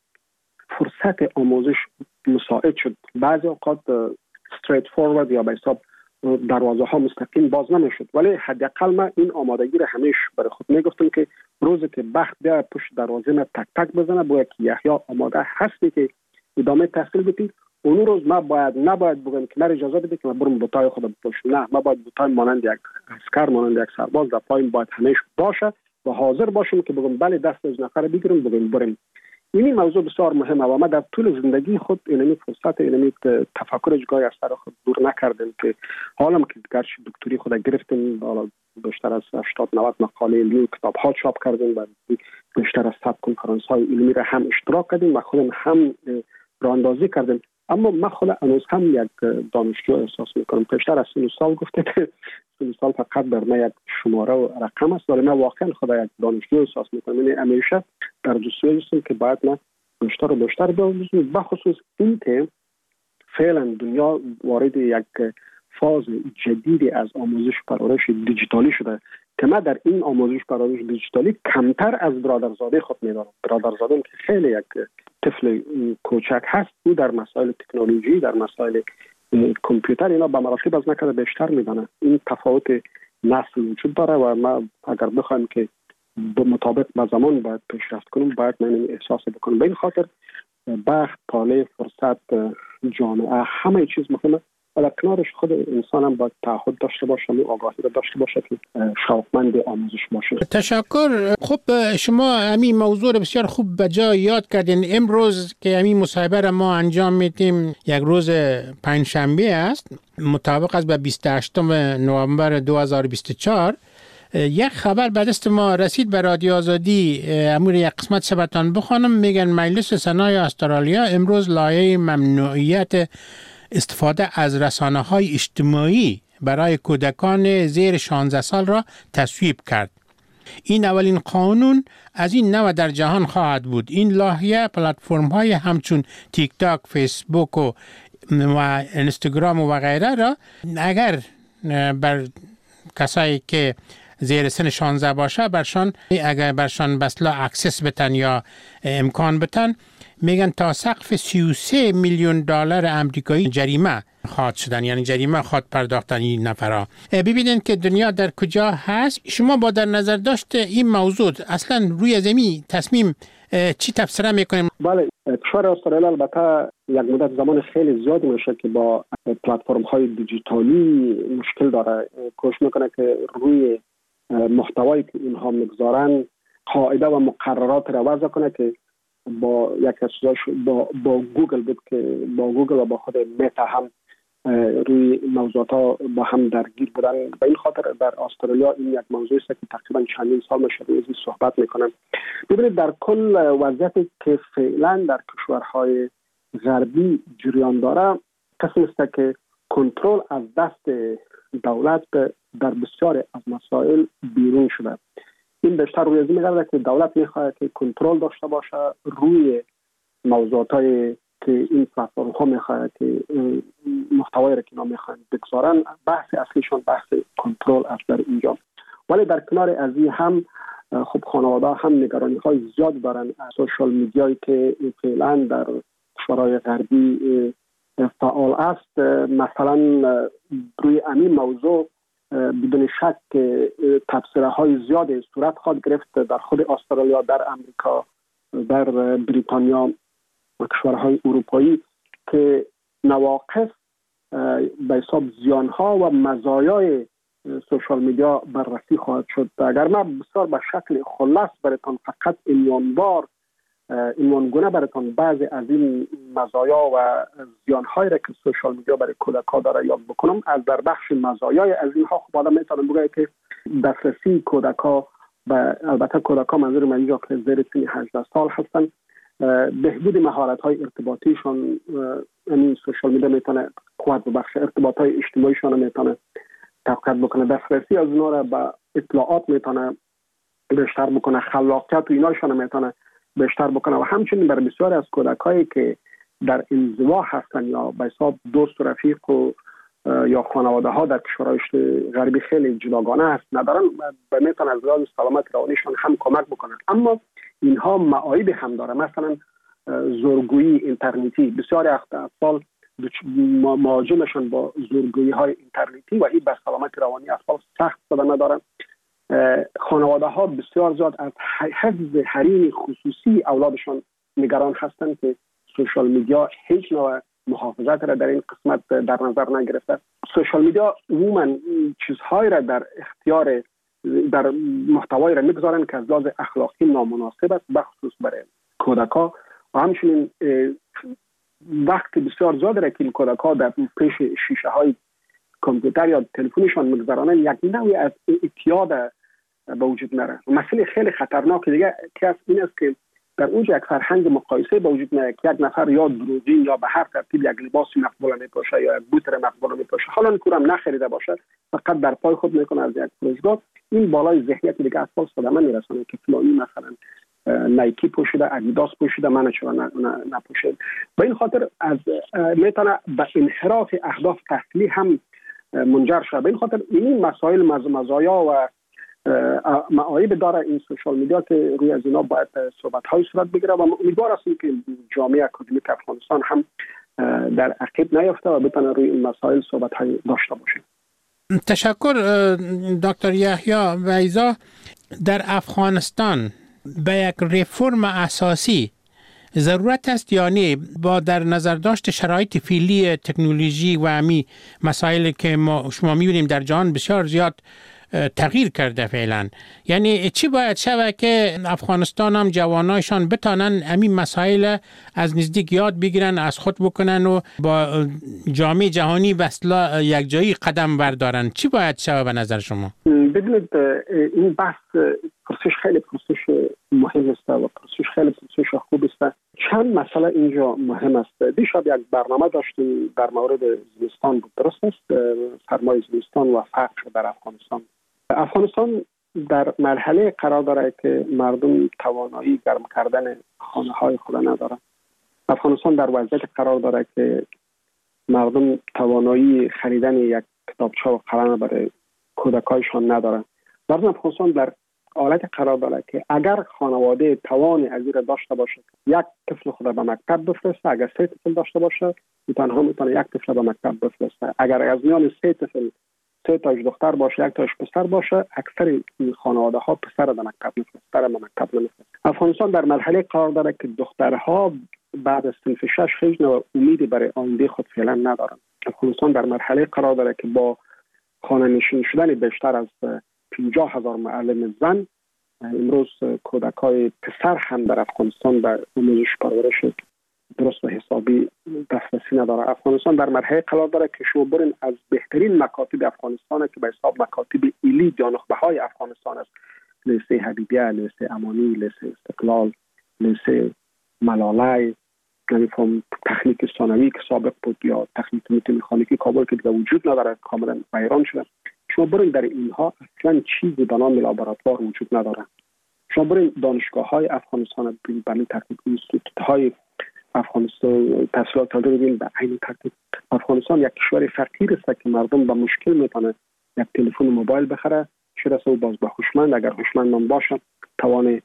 فرصت آموزش مساعد شد. بعضی اوقات استریت فورورد یا به حساب دروازه ها مستقیم باز نمیشد، ولی حداقل من این آمادگی را همیشه برای خود میگفتم که روزی که بخت بیا پشت دروازه من تک تک بزنه باید که یحیی آماده هستی که ادامه تحصیل بدی، اون روز ما نباید بگم که من اجازه بده که من برم بوتای خود بپوشم. نه، ما باید بوتای مانند یک عسکر، مانند یک سرباز در پایم باید همیشه باشه و حاضر باشم که بگم بله دست از نفر بگیرم بگم بریم. این موضوع بسیار مهمه و ما در طول زندگی خود اینمی فرصت اینمی تفکر جگای از سر خود دور نکردیم که حالا که گرچه دکتری خود گرفتیم، حالا بیشتر از 80-90 مقاله علمی کتاب ها چاپ کردیم و بیشتر از 100 کنفرانس های علمی را هم اشتراک کردیم و خودم هم راهاندازی کردیم، اما من خودم هنوز هم یک دانشجو احساس میکنم. بیشتر از 30 سال گفته که 30 سال فقط در من یک شماره و رقم است، ولی من واقعا خودم یک دانشجو احساس میکنم. یعنی همیشه در جستجوی هستم که باید من بیشتر و بیشتر بیاموزم، بخصوص این که فعلا دنیا وارد یک فاز جدیدی از آموزش پرورش دیجیتالی شده که من در این آموزش پرورش دیجیتالی کمتر از برادرزاده خود میدارم. برادرزادم که خیلی یک طفل کوچک هست، او در مسائل تکنولوژی، در مسائل کامپیوتر اینا به مراتب از نکرده بیشتر میدانه. این تفاوت نسل وجود داره و ما اگر بخوایم که مطابق با زمان باید پیشرفت کنیم باید من احساس بکنم. به این خاطر بخت، طالع، فرصت، جامعه، همه چیز مهمه و در کنارش خود انسان هم باید تعهد داشته باشه و آگاهی را داشته باشه که شوقمند آموزش باشه. تشکر. خب شما همین موضوع رو بسیار خوب به جا یاد کردین. امروز که همین مصاحبه را ما انجام میدیم یک روز پنجشنبه است، مطابق است به 28 نوامبر 2024. یک خبر به دست ما رسید به رادیو آزادی، امور یک قسمت سبتان بخوانم. میگن مجلس سنای استرالیا امروز لایحه ممنوعیت استفاده از رسانه‌های اجتماعی برای کودکان زیر 16 سال را تصویب کرد. این اولین قانون از این نوع در جهان خواهد بود. این لایحه پلتفرم‌های همچون تیک تاک، فیسبوک و اینستاگرام و غیره را اگر بر کسایی که زیر سن 16 باشه اگر برشان بسلا اکسس بتن یا امکان بتن، میگن تا سقف 33 میلیون دلار آمریکایی جریمه خواهد شدن، یعنی جریمه خواهد پرداختن این نفرها. ببینید که دنیا در کجا هست. شما با در نظر داشت این موضوع اصلا روی زمین تصمیم چی تفسیر میکنیم؟ بله، کشور استرالیا البته یک مدت زمان خیلی زیادی میشه که با پلتفرم های دیجیتالی مشکل داره، کوشش میکنه که روی محتوایی که اینها میگذارن قاعده و مقررات را وضع کنه که با یک چیزاش با گوگل بود که با گوگل و با خود متا هم روی موضوعات ها با هم درگیر بودن. به این خاطر در استرالیا این یک موضوعی است که تقریبا چندین سال میشه روی این صحبت میکنن. ببینید در کل وضعیتی که فعلا در کشورهای غربی جریان داره قسم است که کنترل از دست دولت در بسیاری از مسائل بیرون شده. این بیشتر روی از این میگرده که دولت میخواد که کنترل داشته باشه روی موضوعاتی که این پلتفرم ها میخواد که محتوایی را که اینا میخوان بگذارن. بحث اصلیشون بحث کنترل است در اینجا. ولی در کنار از این هم خب خانواده هم نگرانی های زیاد دارن از سوشال میدیایی که فعلا در کشورهای غربی فعال است. مثلا روی همین موضوع بدون شک تبصره های زیاد صورت خواهد گرفت در خود استرالیا، در امریکا، در بریتانیا و کشورهای اروپایی که نواقص به حساب زیانها و مزایای سوشال میدیا بررسی خواهد شد. اگر من بسیار به شکل خلاص براتون فقط عنوانگونه براتون بعضی از این مزایا و زیانهایی را که سوشال میدیا برای کودک‌ها داره یاد بکنم. از در بخش مزایای از اینها خب آدم میتونم بگم که دسترسی کودک‌ها و البته کودک‌ها منظور من اینجا که زیر سن 18 سال هستن، بهبود مهارت‌های ارتباطیشون، این سوشال میدیا میتونه قوت ببخشه، ارتباط‌های اجتماعیشون میتونه تقویت بکنه، دسترسی از اونها را به اطلاعات میتونه بیشتر بکنه، خلاقیت و ایناشون میتونه بیشتر بکنه و همچنین برای بسیاری از کودکایی که در انزوا هستن یا به حساب دوست و رفیق و یا خانواده ها در کشورهای غربی خیلی جداگانه هست ندارن، میتونه از لحاظ سلامت روانیشون هم کمک بکنن. اما اینها معایب هم داره. مثلا زورگویی اینترنتی، بسیاری اطفال مواجهشون با زورگویی های اینترنتی و این به سلامت روانی اطفال سخت صدمه داره. خانواده ها بسیار زیاد از حفظ حریم خصوصی اولادشان نگران هستند که سوشال میدیا هیچ نوع محافظت را در این قسمت در نظر نگرفته. سوشال میدیا عموما چیزهایی را در اختیار در محتوایی را میگذارن که از لحاظ اخلاقی نامناسب است، بخصوص برای کودک‌ها، و همچنین وقت بسیار زیاد را که این کودک‌ها در پیش شیشه های کامپیوتر یا تلفنشان میگذرانند، یک نوعی از اعتیاد به وجود میاره. مسئله خیلی خطرناک دیگه که این است که در اونجا یک فرهنگ مقایسه به وجود میاد که یک نفر یا دروغین یا به هر ترتیب یک لباس مقبول میپوشه یا یک بوت مقبول میپوشه، حالا کورم نخریده باشه، فقط در پای خود میکنه از یک فروشگاه، این بالای ذهنیت دیگه اطفال صدمه میرسونه که فلانی مثلا نایکی پوشیده، ادیداس پوشیده، من چرا نپوشید. به این خاطر از میتونه به انحراف اهداف تحصیلی هم منجر شده. به این خاطر این مسائل مزایا و معایب داره این سوشال میدیا که روی از اینا باید صحبت‌های صورت بگیره و امیدوار هستیم که جامعه اکادمیک افغانستان هم در عقب نیفته و بتونه روی این مسائل صحبت‌های داشته باشه. تشکر دکتر یحیی ویزا. در افغانستان به یک ریفرم اساسی ضرورت است یا نه، با در نظر داشت شرایط فعلی تکنولوژی و امی مسائلی که شما می‌بینیم در جهان بسیار زیاد تغییر کرده فعلا؟ یعنی چی باید شود که افغانستان هم جوانایشان بتانن همین مسائل از نزدیک یاد بگیرن، از خود بکنن و با جامعه جهانی وصلا یک جایی قدم بردارن؟ چی باید شود به نظر شما؟ ببینید این بحث پرسش خیلی پرسش مهم است و پرسش خیلی پرسش خوب است. چند مسئله اینجا مهم است. دیشب یک برنامه داشتیم در مورد زمستان بود، درست است؟ سرمای زمستان و فقر در افغانستان در مرحله قرار داره که مردم توانایی گرم کردن خانه های خود ندارن. افغانستان در وضعیت قرار داره که مردم توانایی خریدن یک کتابچه و قلم برای کودکایشان ندارن. مردم افغانستان در حالت قرار داره که اگر خانواده توان از این داشته باشه یک طفل خود به مکتب بفرسته، اگر 3 طفل داشته باشه میتونه یک طفل به مکتب بفرسته. اگر از میان 3 طفل 3 تاش دختر باشه 1 تاش پسر باشه، اکثر این خانواده ها پسر به مکتب نمیفرستن. افغانستان در مرحله قرار داره که دخترها بعد از صنف 6 هیچ نوع امیدی برای آینده خود فعلا ندارن. افغانستان در مرحله قرار داره که با خانه نشین شدن بیشتر از 50,000 معلم زن، امروز کودکای پسر هم در افغانستان به آموزش پرورش درست و حسابی دسترسی نداره. افغانستان در مرحله قرار داره که شما برین از بهترین مکاتب افغانستان که به حساب مکاتب ایلی یا نخبه های افغانستان است، لیسه حبیبیه، لیسه امانی، لیسه استقلال، لیسه ملالای، یعنی تکنیک ثانوی که سابق بود، یا تکنیک مکانیکی کابل که دیگه وجود نداره، کاملا ویران شده. شما برین در اینها اصلا چیزی به نام لابراتوار وجود نداره. شما برین دانشگاه های افغانستان برای تکنیک اینستیتوت های افغانستان تحصیلات رو ببین به عین ترتیب. افغانستان یک کشور فقیر است که مردم با مشکل میتونه یک تلفن موبایل بخره، چه رسه باز به هوشمند، اگر هوشمند هم باشه توان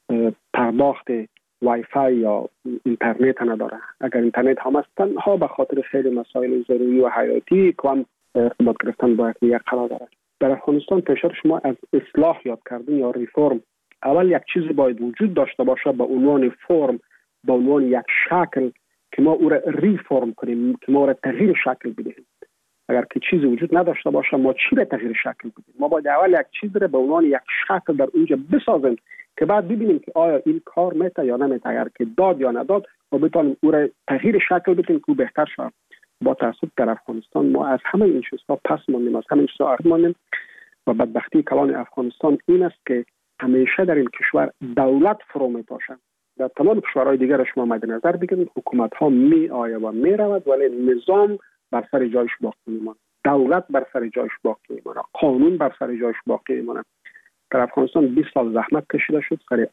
پرداخت وای فای یا اینترنت نداره. اگر اینترنت هم است تنها به خاطر خیلی مسائل ضروری و حیاتی که هم ارتباط گرفتن با یک قرار داره. در افغانستان پیشتر شما از اصلاح یاد کردن یا ریفرم، اول یک چیزی باید وجود داشته باشه به عنوان فرم، به عنوان یک شکل که ما او را ریفرم کنیم، که ما او را تغییر شکل بدهیم. اگر که چیزی وجود نداشته باشه ما چی را تغییر شکل بدیم؟ ما باید اول یک چیز را به عنوان یک شکل در اونجا بسازیم که بعد ببینیم که آیا این کار میته یا نمیته. اگر که داد یا نداد ما بتونیم او را تغییر شکل بدیم که بهتر شه. با تاسف در افغانستان ما از همه این چیزها پس ماندیم، از همه این چیزها عقب ماندیم و بدبختی کلان افغانستان این است که همیشه در این کشور دولت فرو میپاشه. در تمام کشورهای دیگر شما مد نظر بگیرید حکومت ها می آید و می رود ولی نظام بر سر جایش باقی میماند، دولت بر سر جایش باقی میماند، قانون بر سر جایش باقی میماند. در افغانستان 20 سال زحمت کشیده شد سر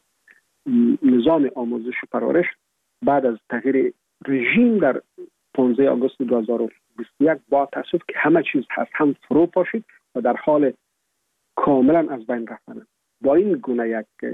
نظام آموزش و پرورش. بعد از تغییر رژیم در 15 آگوست 2021 با تاسف که همه چیز هست هم فرو پاشید و در حال کاملا از بین رفتن. با این گونه یک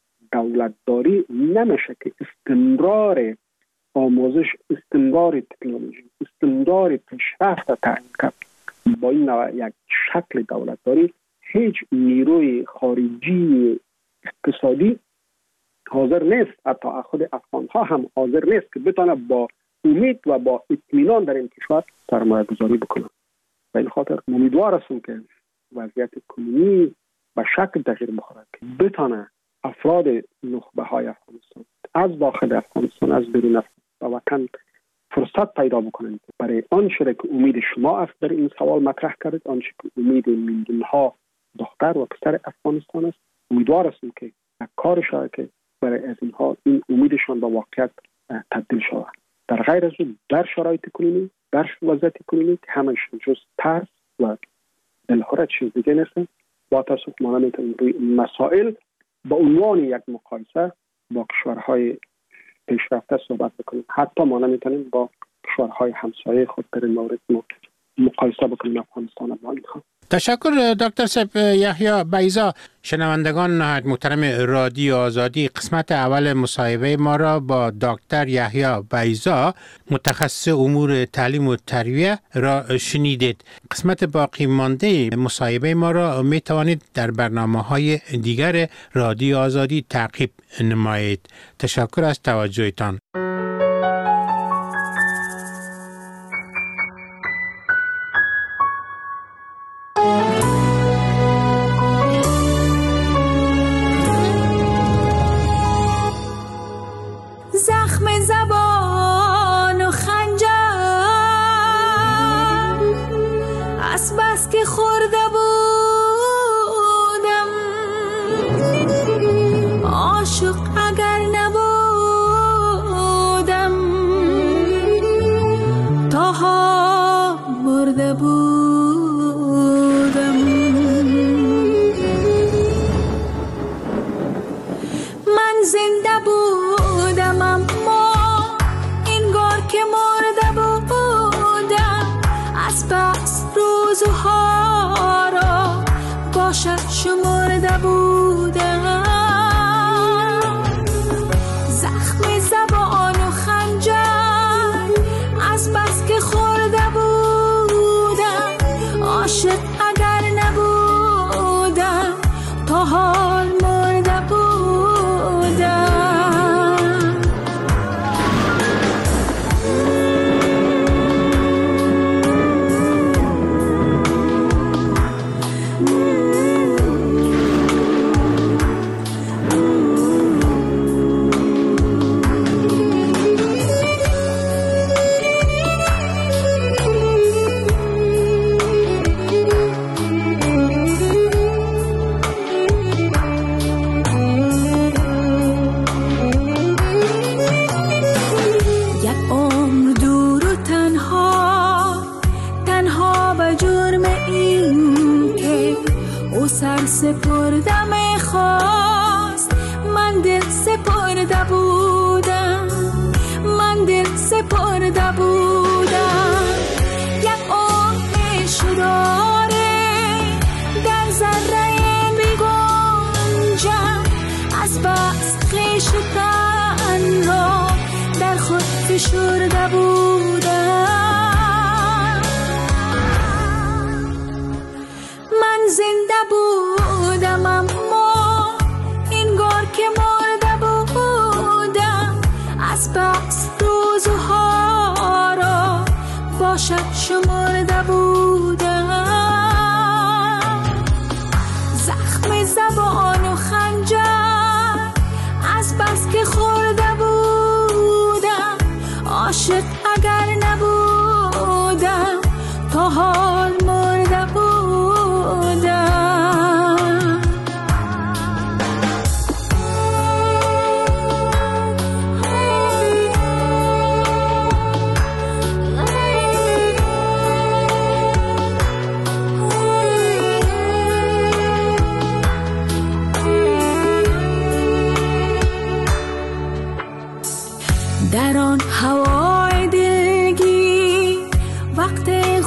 دولتداری نمیشه که استمرار آموزش، استمرار تکنولوژی، استمرار پیشرفت تعیین کرد. با این نوع یک شکل دولتداری هیچ نیروی خارجی اقتصادی حاضر نیست، حتی خود افغان ها هم حاضر نیست که بتونه با امید و با اطمینان در این کشور سرمایه گذاری بکنه. و این خاطر امیدوار هستم که وضعیت کنونی به شکل تغییر بخوره که بتونه افراد نخبه های افغانستان از داخل افغانستان از بیرون افغانستان و وطن فرصت پیدا بکنند برای آنچه که امید شما است در این سوال مطرح کردید، آنچه که امید میلیون ها دختر و پسر افغانستان است. امیدوار هستم که کار شده که برای از اینها این امیدشان به واقعیت تبدیل شود. در غیر از اون در شرایط کنونی، در وضعیت کنونی که همش جز ترس و دلخوره چیز دیگه نیست، با تاسف ما نمیتونیم روی مسائل با عنوان یک مقایسه با کشورهای پیشرفته صحبت بکنیم. حتی ما نمیتونیم با کشورهای همسایه خود در این مورد مقایسه بکنیم افغانستان با اینها. تشکر دکتر صاحب یحیی بیضا. شنوندگان نهایت محترم رادیو آزادی، قسمت اول مصاحبه ما را با دکتر یحیی بیضا متخصص امور تعلیم و تربیت را شنیدید. قسمت باقی مانده مصاحبه ما را می توانید در برنامه‌های دیگر رادیو آزادی تعقیب نمایید. تشکر از توجهتان. در آن هوای دلگیر وقت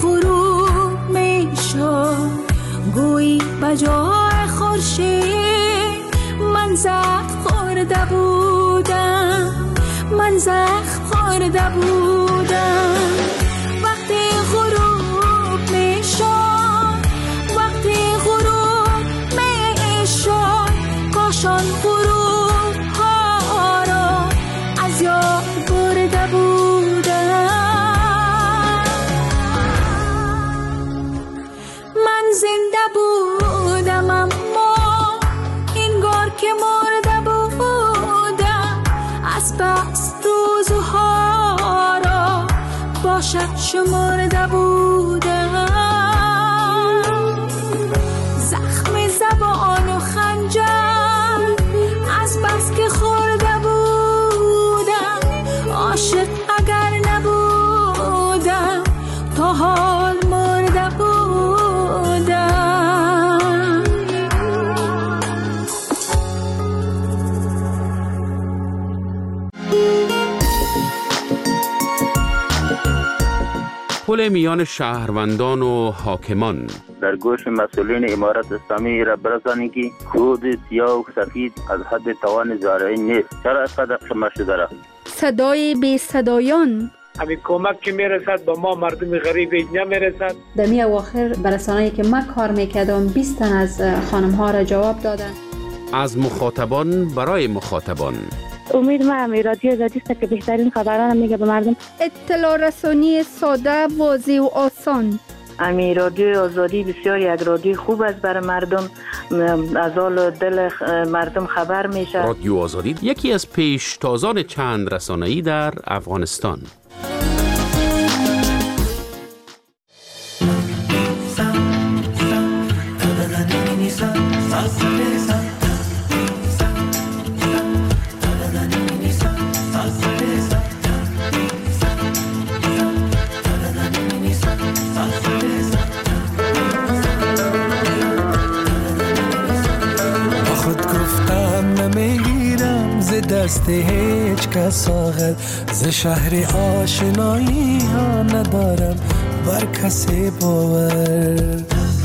غروب می شد، گویی بجای خورشید من زخم خورده بودم، من زخم خورده بودم. وقتی غروب می شد، وقتی غروب عاشق شمرده بودم، زخم زبان و خنجر از بس که خورده بودم. عاشق اگر نبودم تا حال مرده بودم. پل میان شهروندان و حاکمان. در گوش مسئولین امارت اسلامی را برسانید که خود سیاه و سفید از حد توان زارعی نیست. چرا اینقدر شما شده را؟ صدای بی صدایان. همین کمک که میرسد به ما مردم غریب نمیرسد. در می اواخر برسانه‌ای که من کار میکردم 20 تن از خانم ها را جواب دادن. از مخاطبان برای مخاطبان. امید ما رادیو آزادی است که بهترین خبران میگه به مردم. اطلاع رسانی ساده، واضح و آسان. رادیو آزادی بسیار یک رادیو خوب است برای مردم، از حال دل مردم خبر میشه. رادیو آزادی یکی از پیشتازان چند رسانه‌ای در افغانستان. دست هیچ کس آخر ز شهر آشنایی ها ندارم بر کسی باور.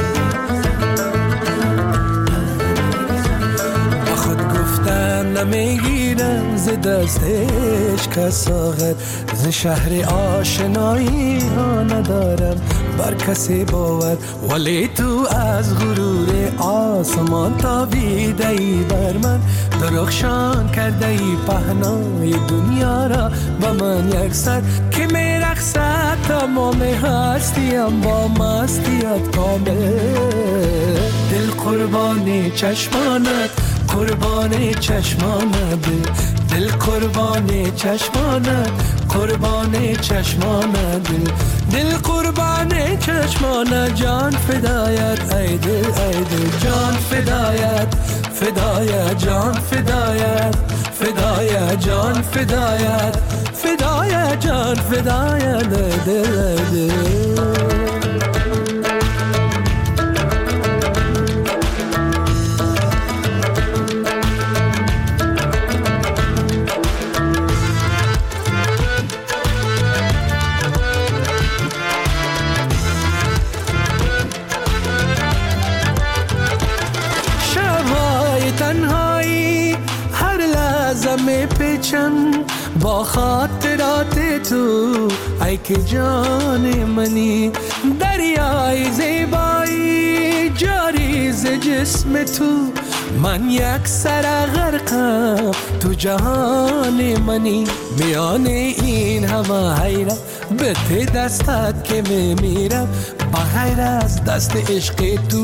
با خود گفتن نمیگیرم ز دست هیچ کس آخر ز شهر آشنایی ها ندارم بر کسی باور. ولی تو از غرور آسمان تابیده ای بر من، درخشان کرده ای پهنای دنیا را با من یک سر که میرقصد تمام هستیم با مستیت کامل. دل قربان چشمانت، قربان چشمانت، دل قربان چشمانت، قربان چشمانت، دل قربان چشمانت، جان فدایت ای دل ای دل، جان فدایت فدایت، جان فدایت فدایت، جان فدایت فدایت، جان فدایت دل دل. با خاطرات تو ای که جان منی، دریای زیبایی جاری ز جسم تو، من یک سر غرقم تو جهان منی. میان این همه حیرت به ته دستت که میمیرم، بغیر از دست عشق تو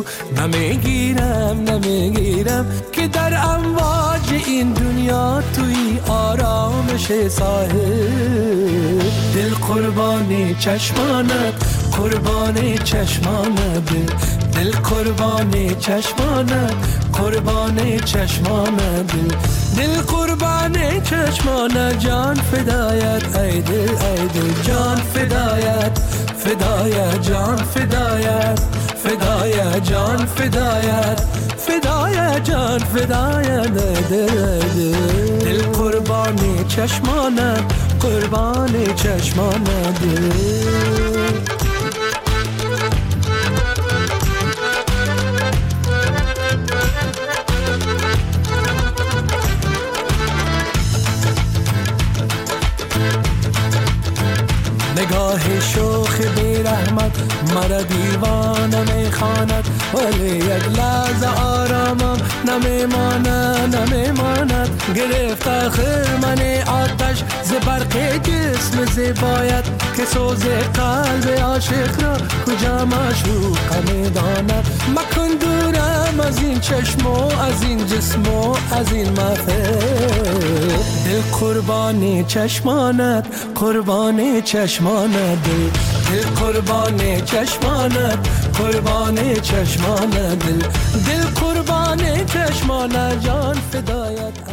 نمیگیرم که در امواج این دنیا توی آرامش ساحل. دل قربان چشمانت، قربان چشمانت، دل قربان چشمانت، قربان چشمانت، دل قربان چشمانت، جان فدایت ای دل ای دل، جان فدایت فدایت، جان فدایت فدایت، جان فدایت فدایت، جان فدایت دل قربان چشمانت، قربان چشمانت. نگاه شوخ بی رحمت مرا دیوانه میخواند، ولی یک لحظه آرامم نمیماند. گرفت آخر من آتش ز برق جسم زیبایت، که سوز قلب عاشق را کجا معشوق میداند. مکن دورم از این چشم و از این جسم و از این محفل. دل قربان چشمانت، قربان چشمانت، دل قربان چشمانت، قربان چشمانت، دل قربان چشمانت، جان فدایت.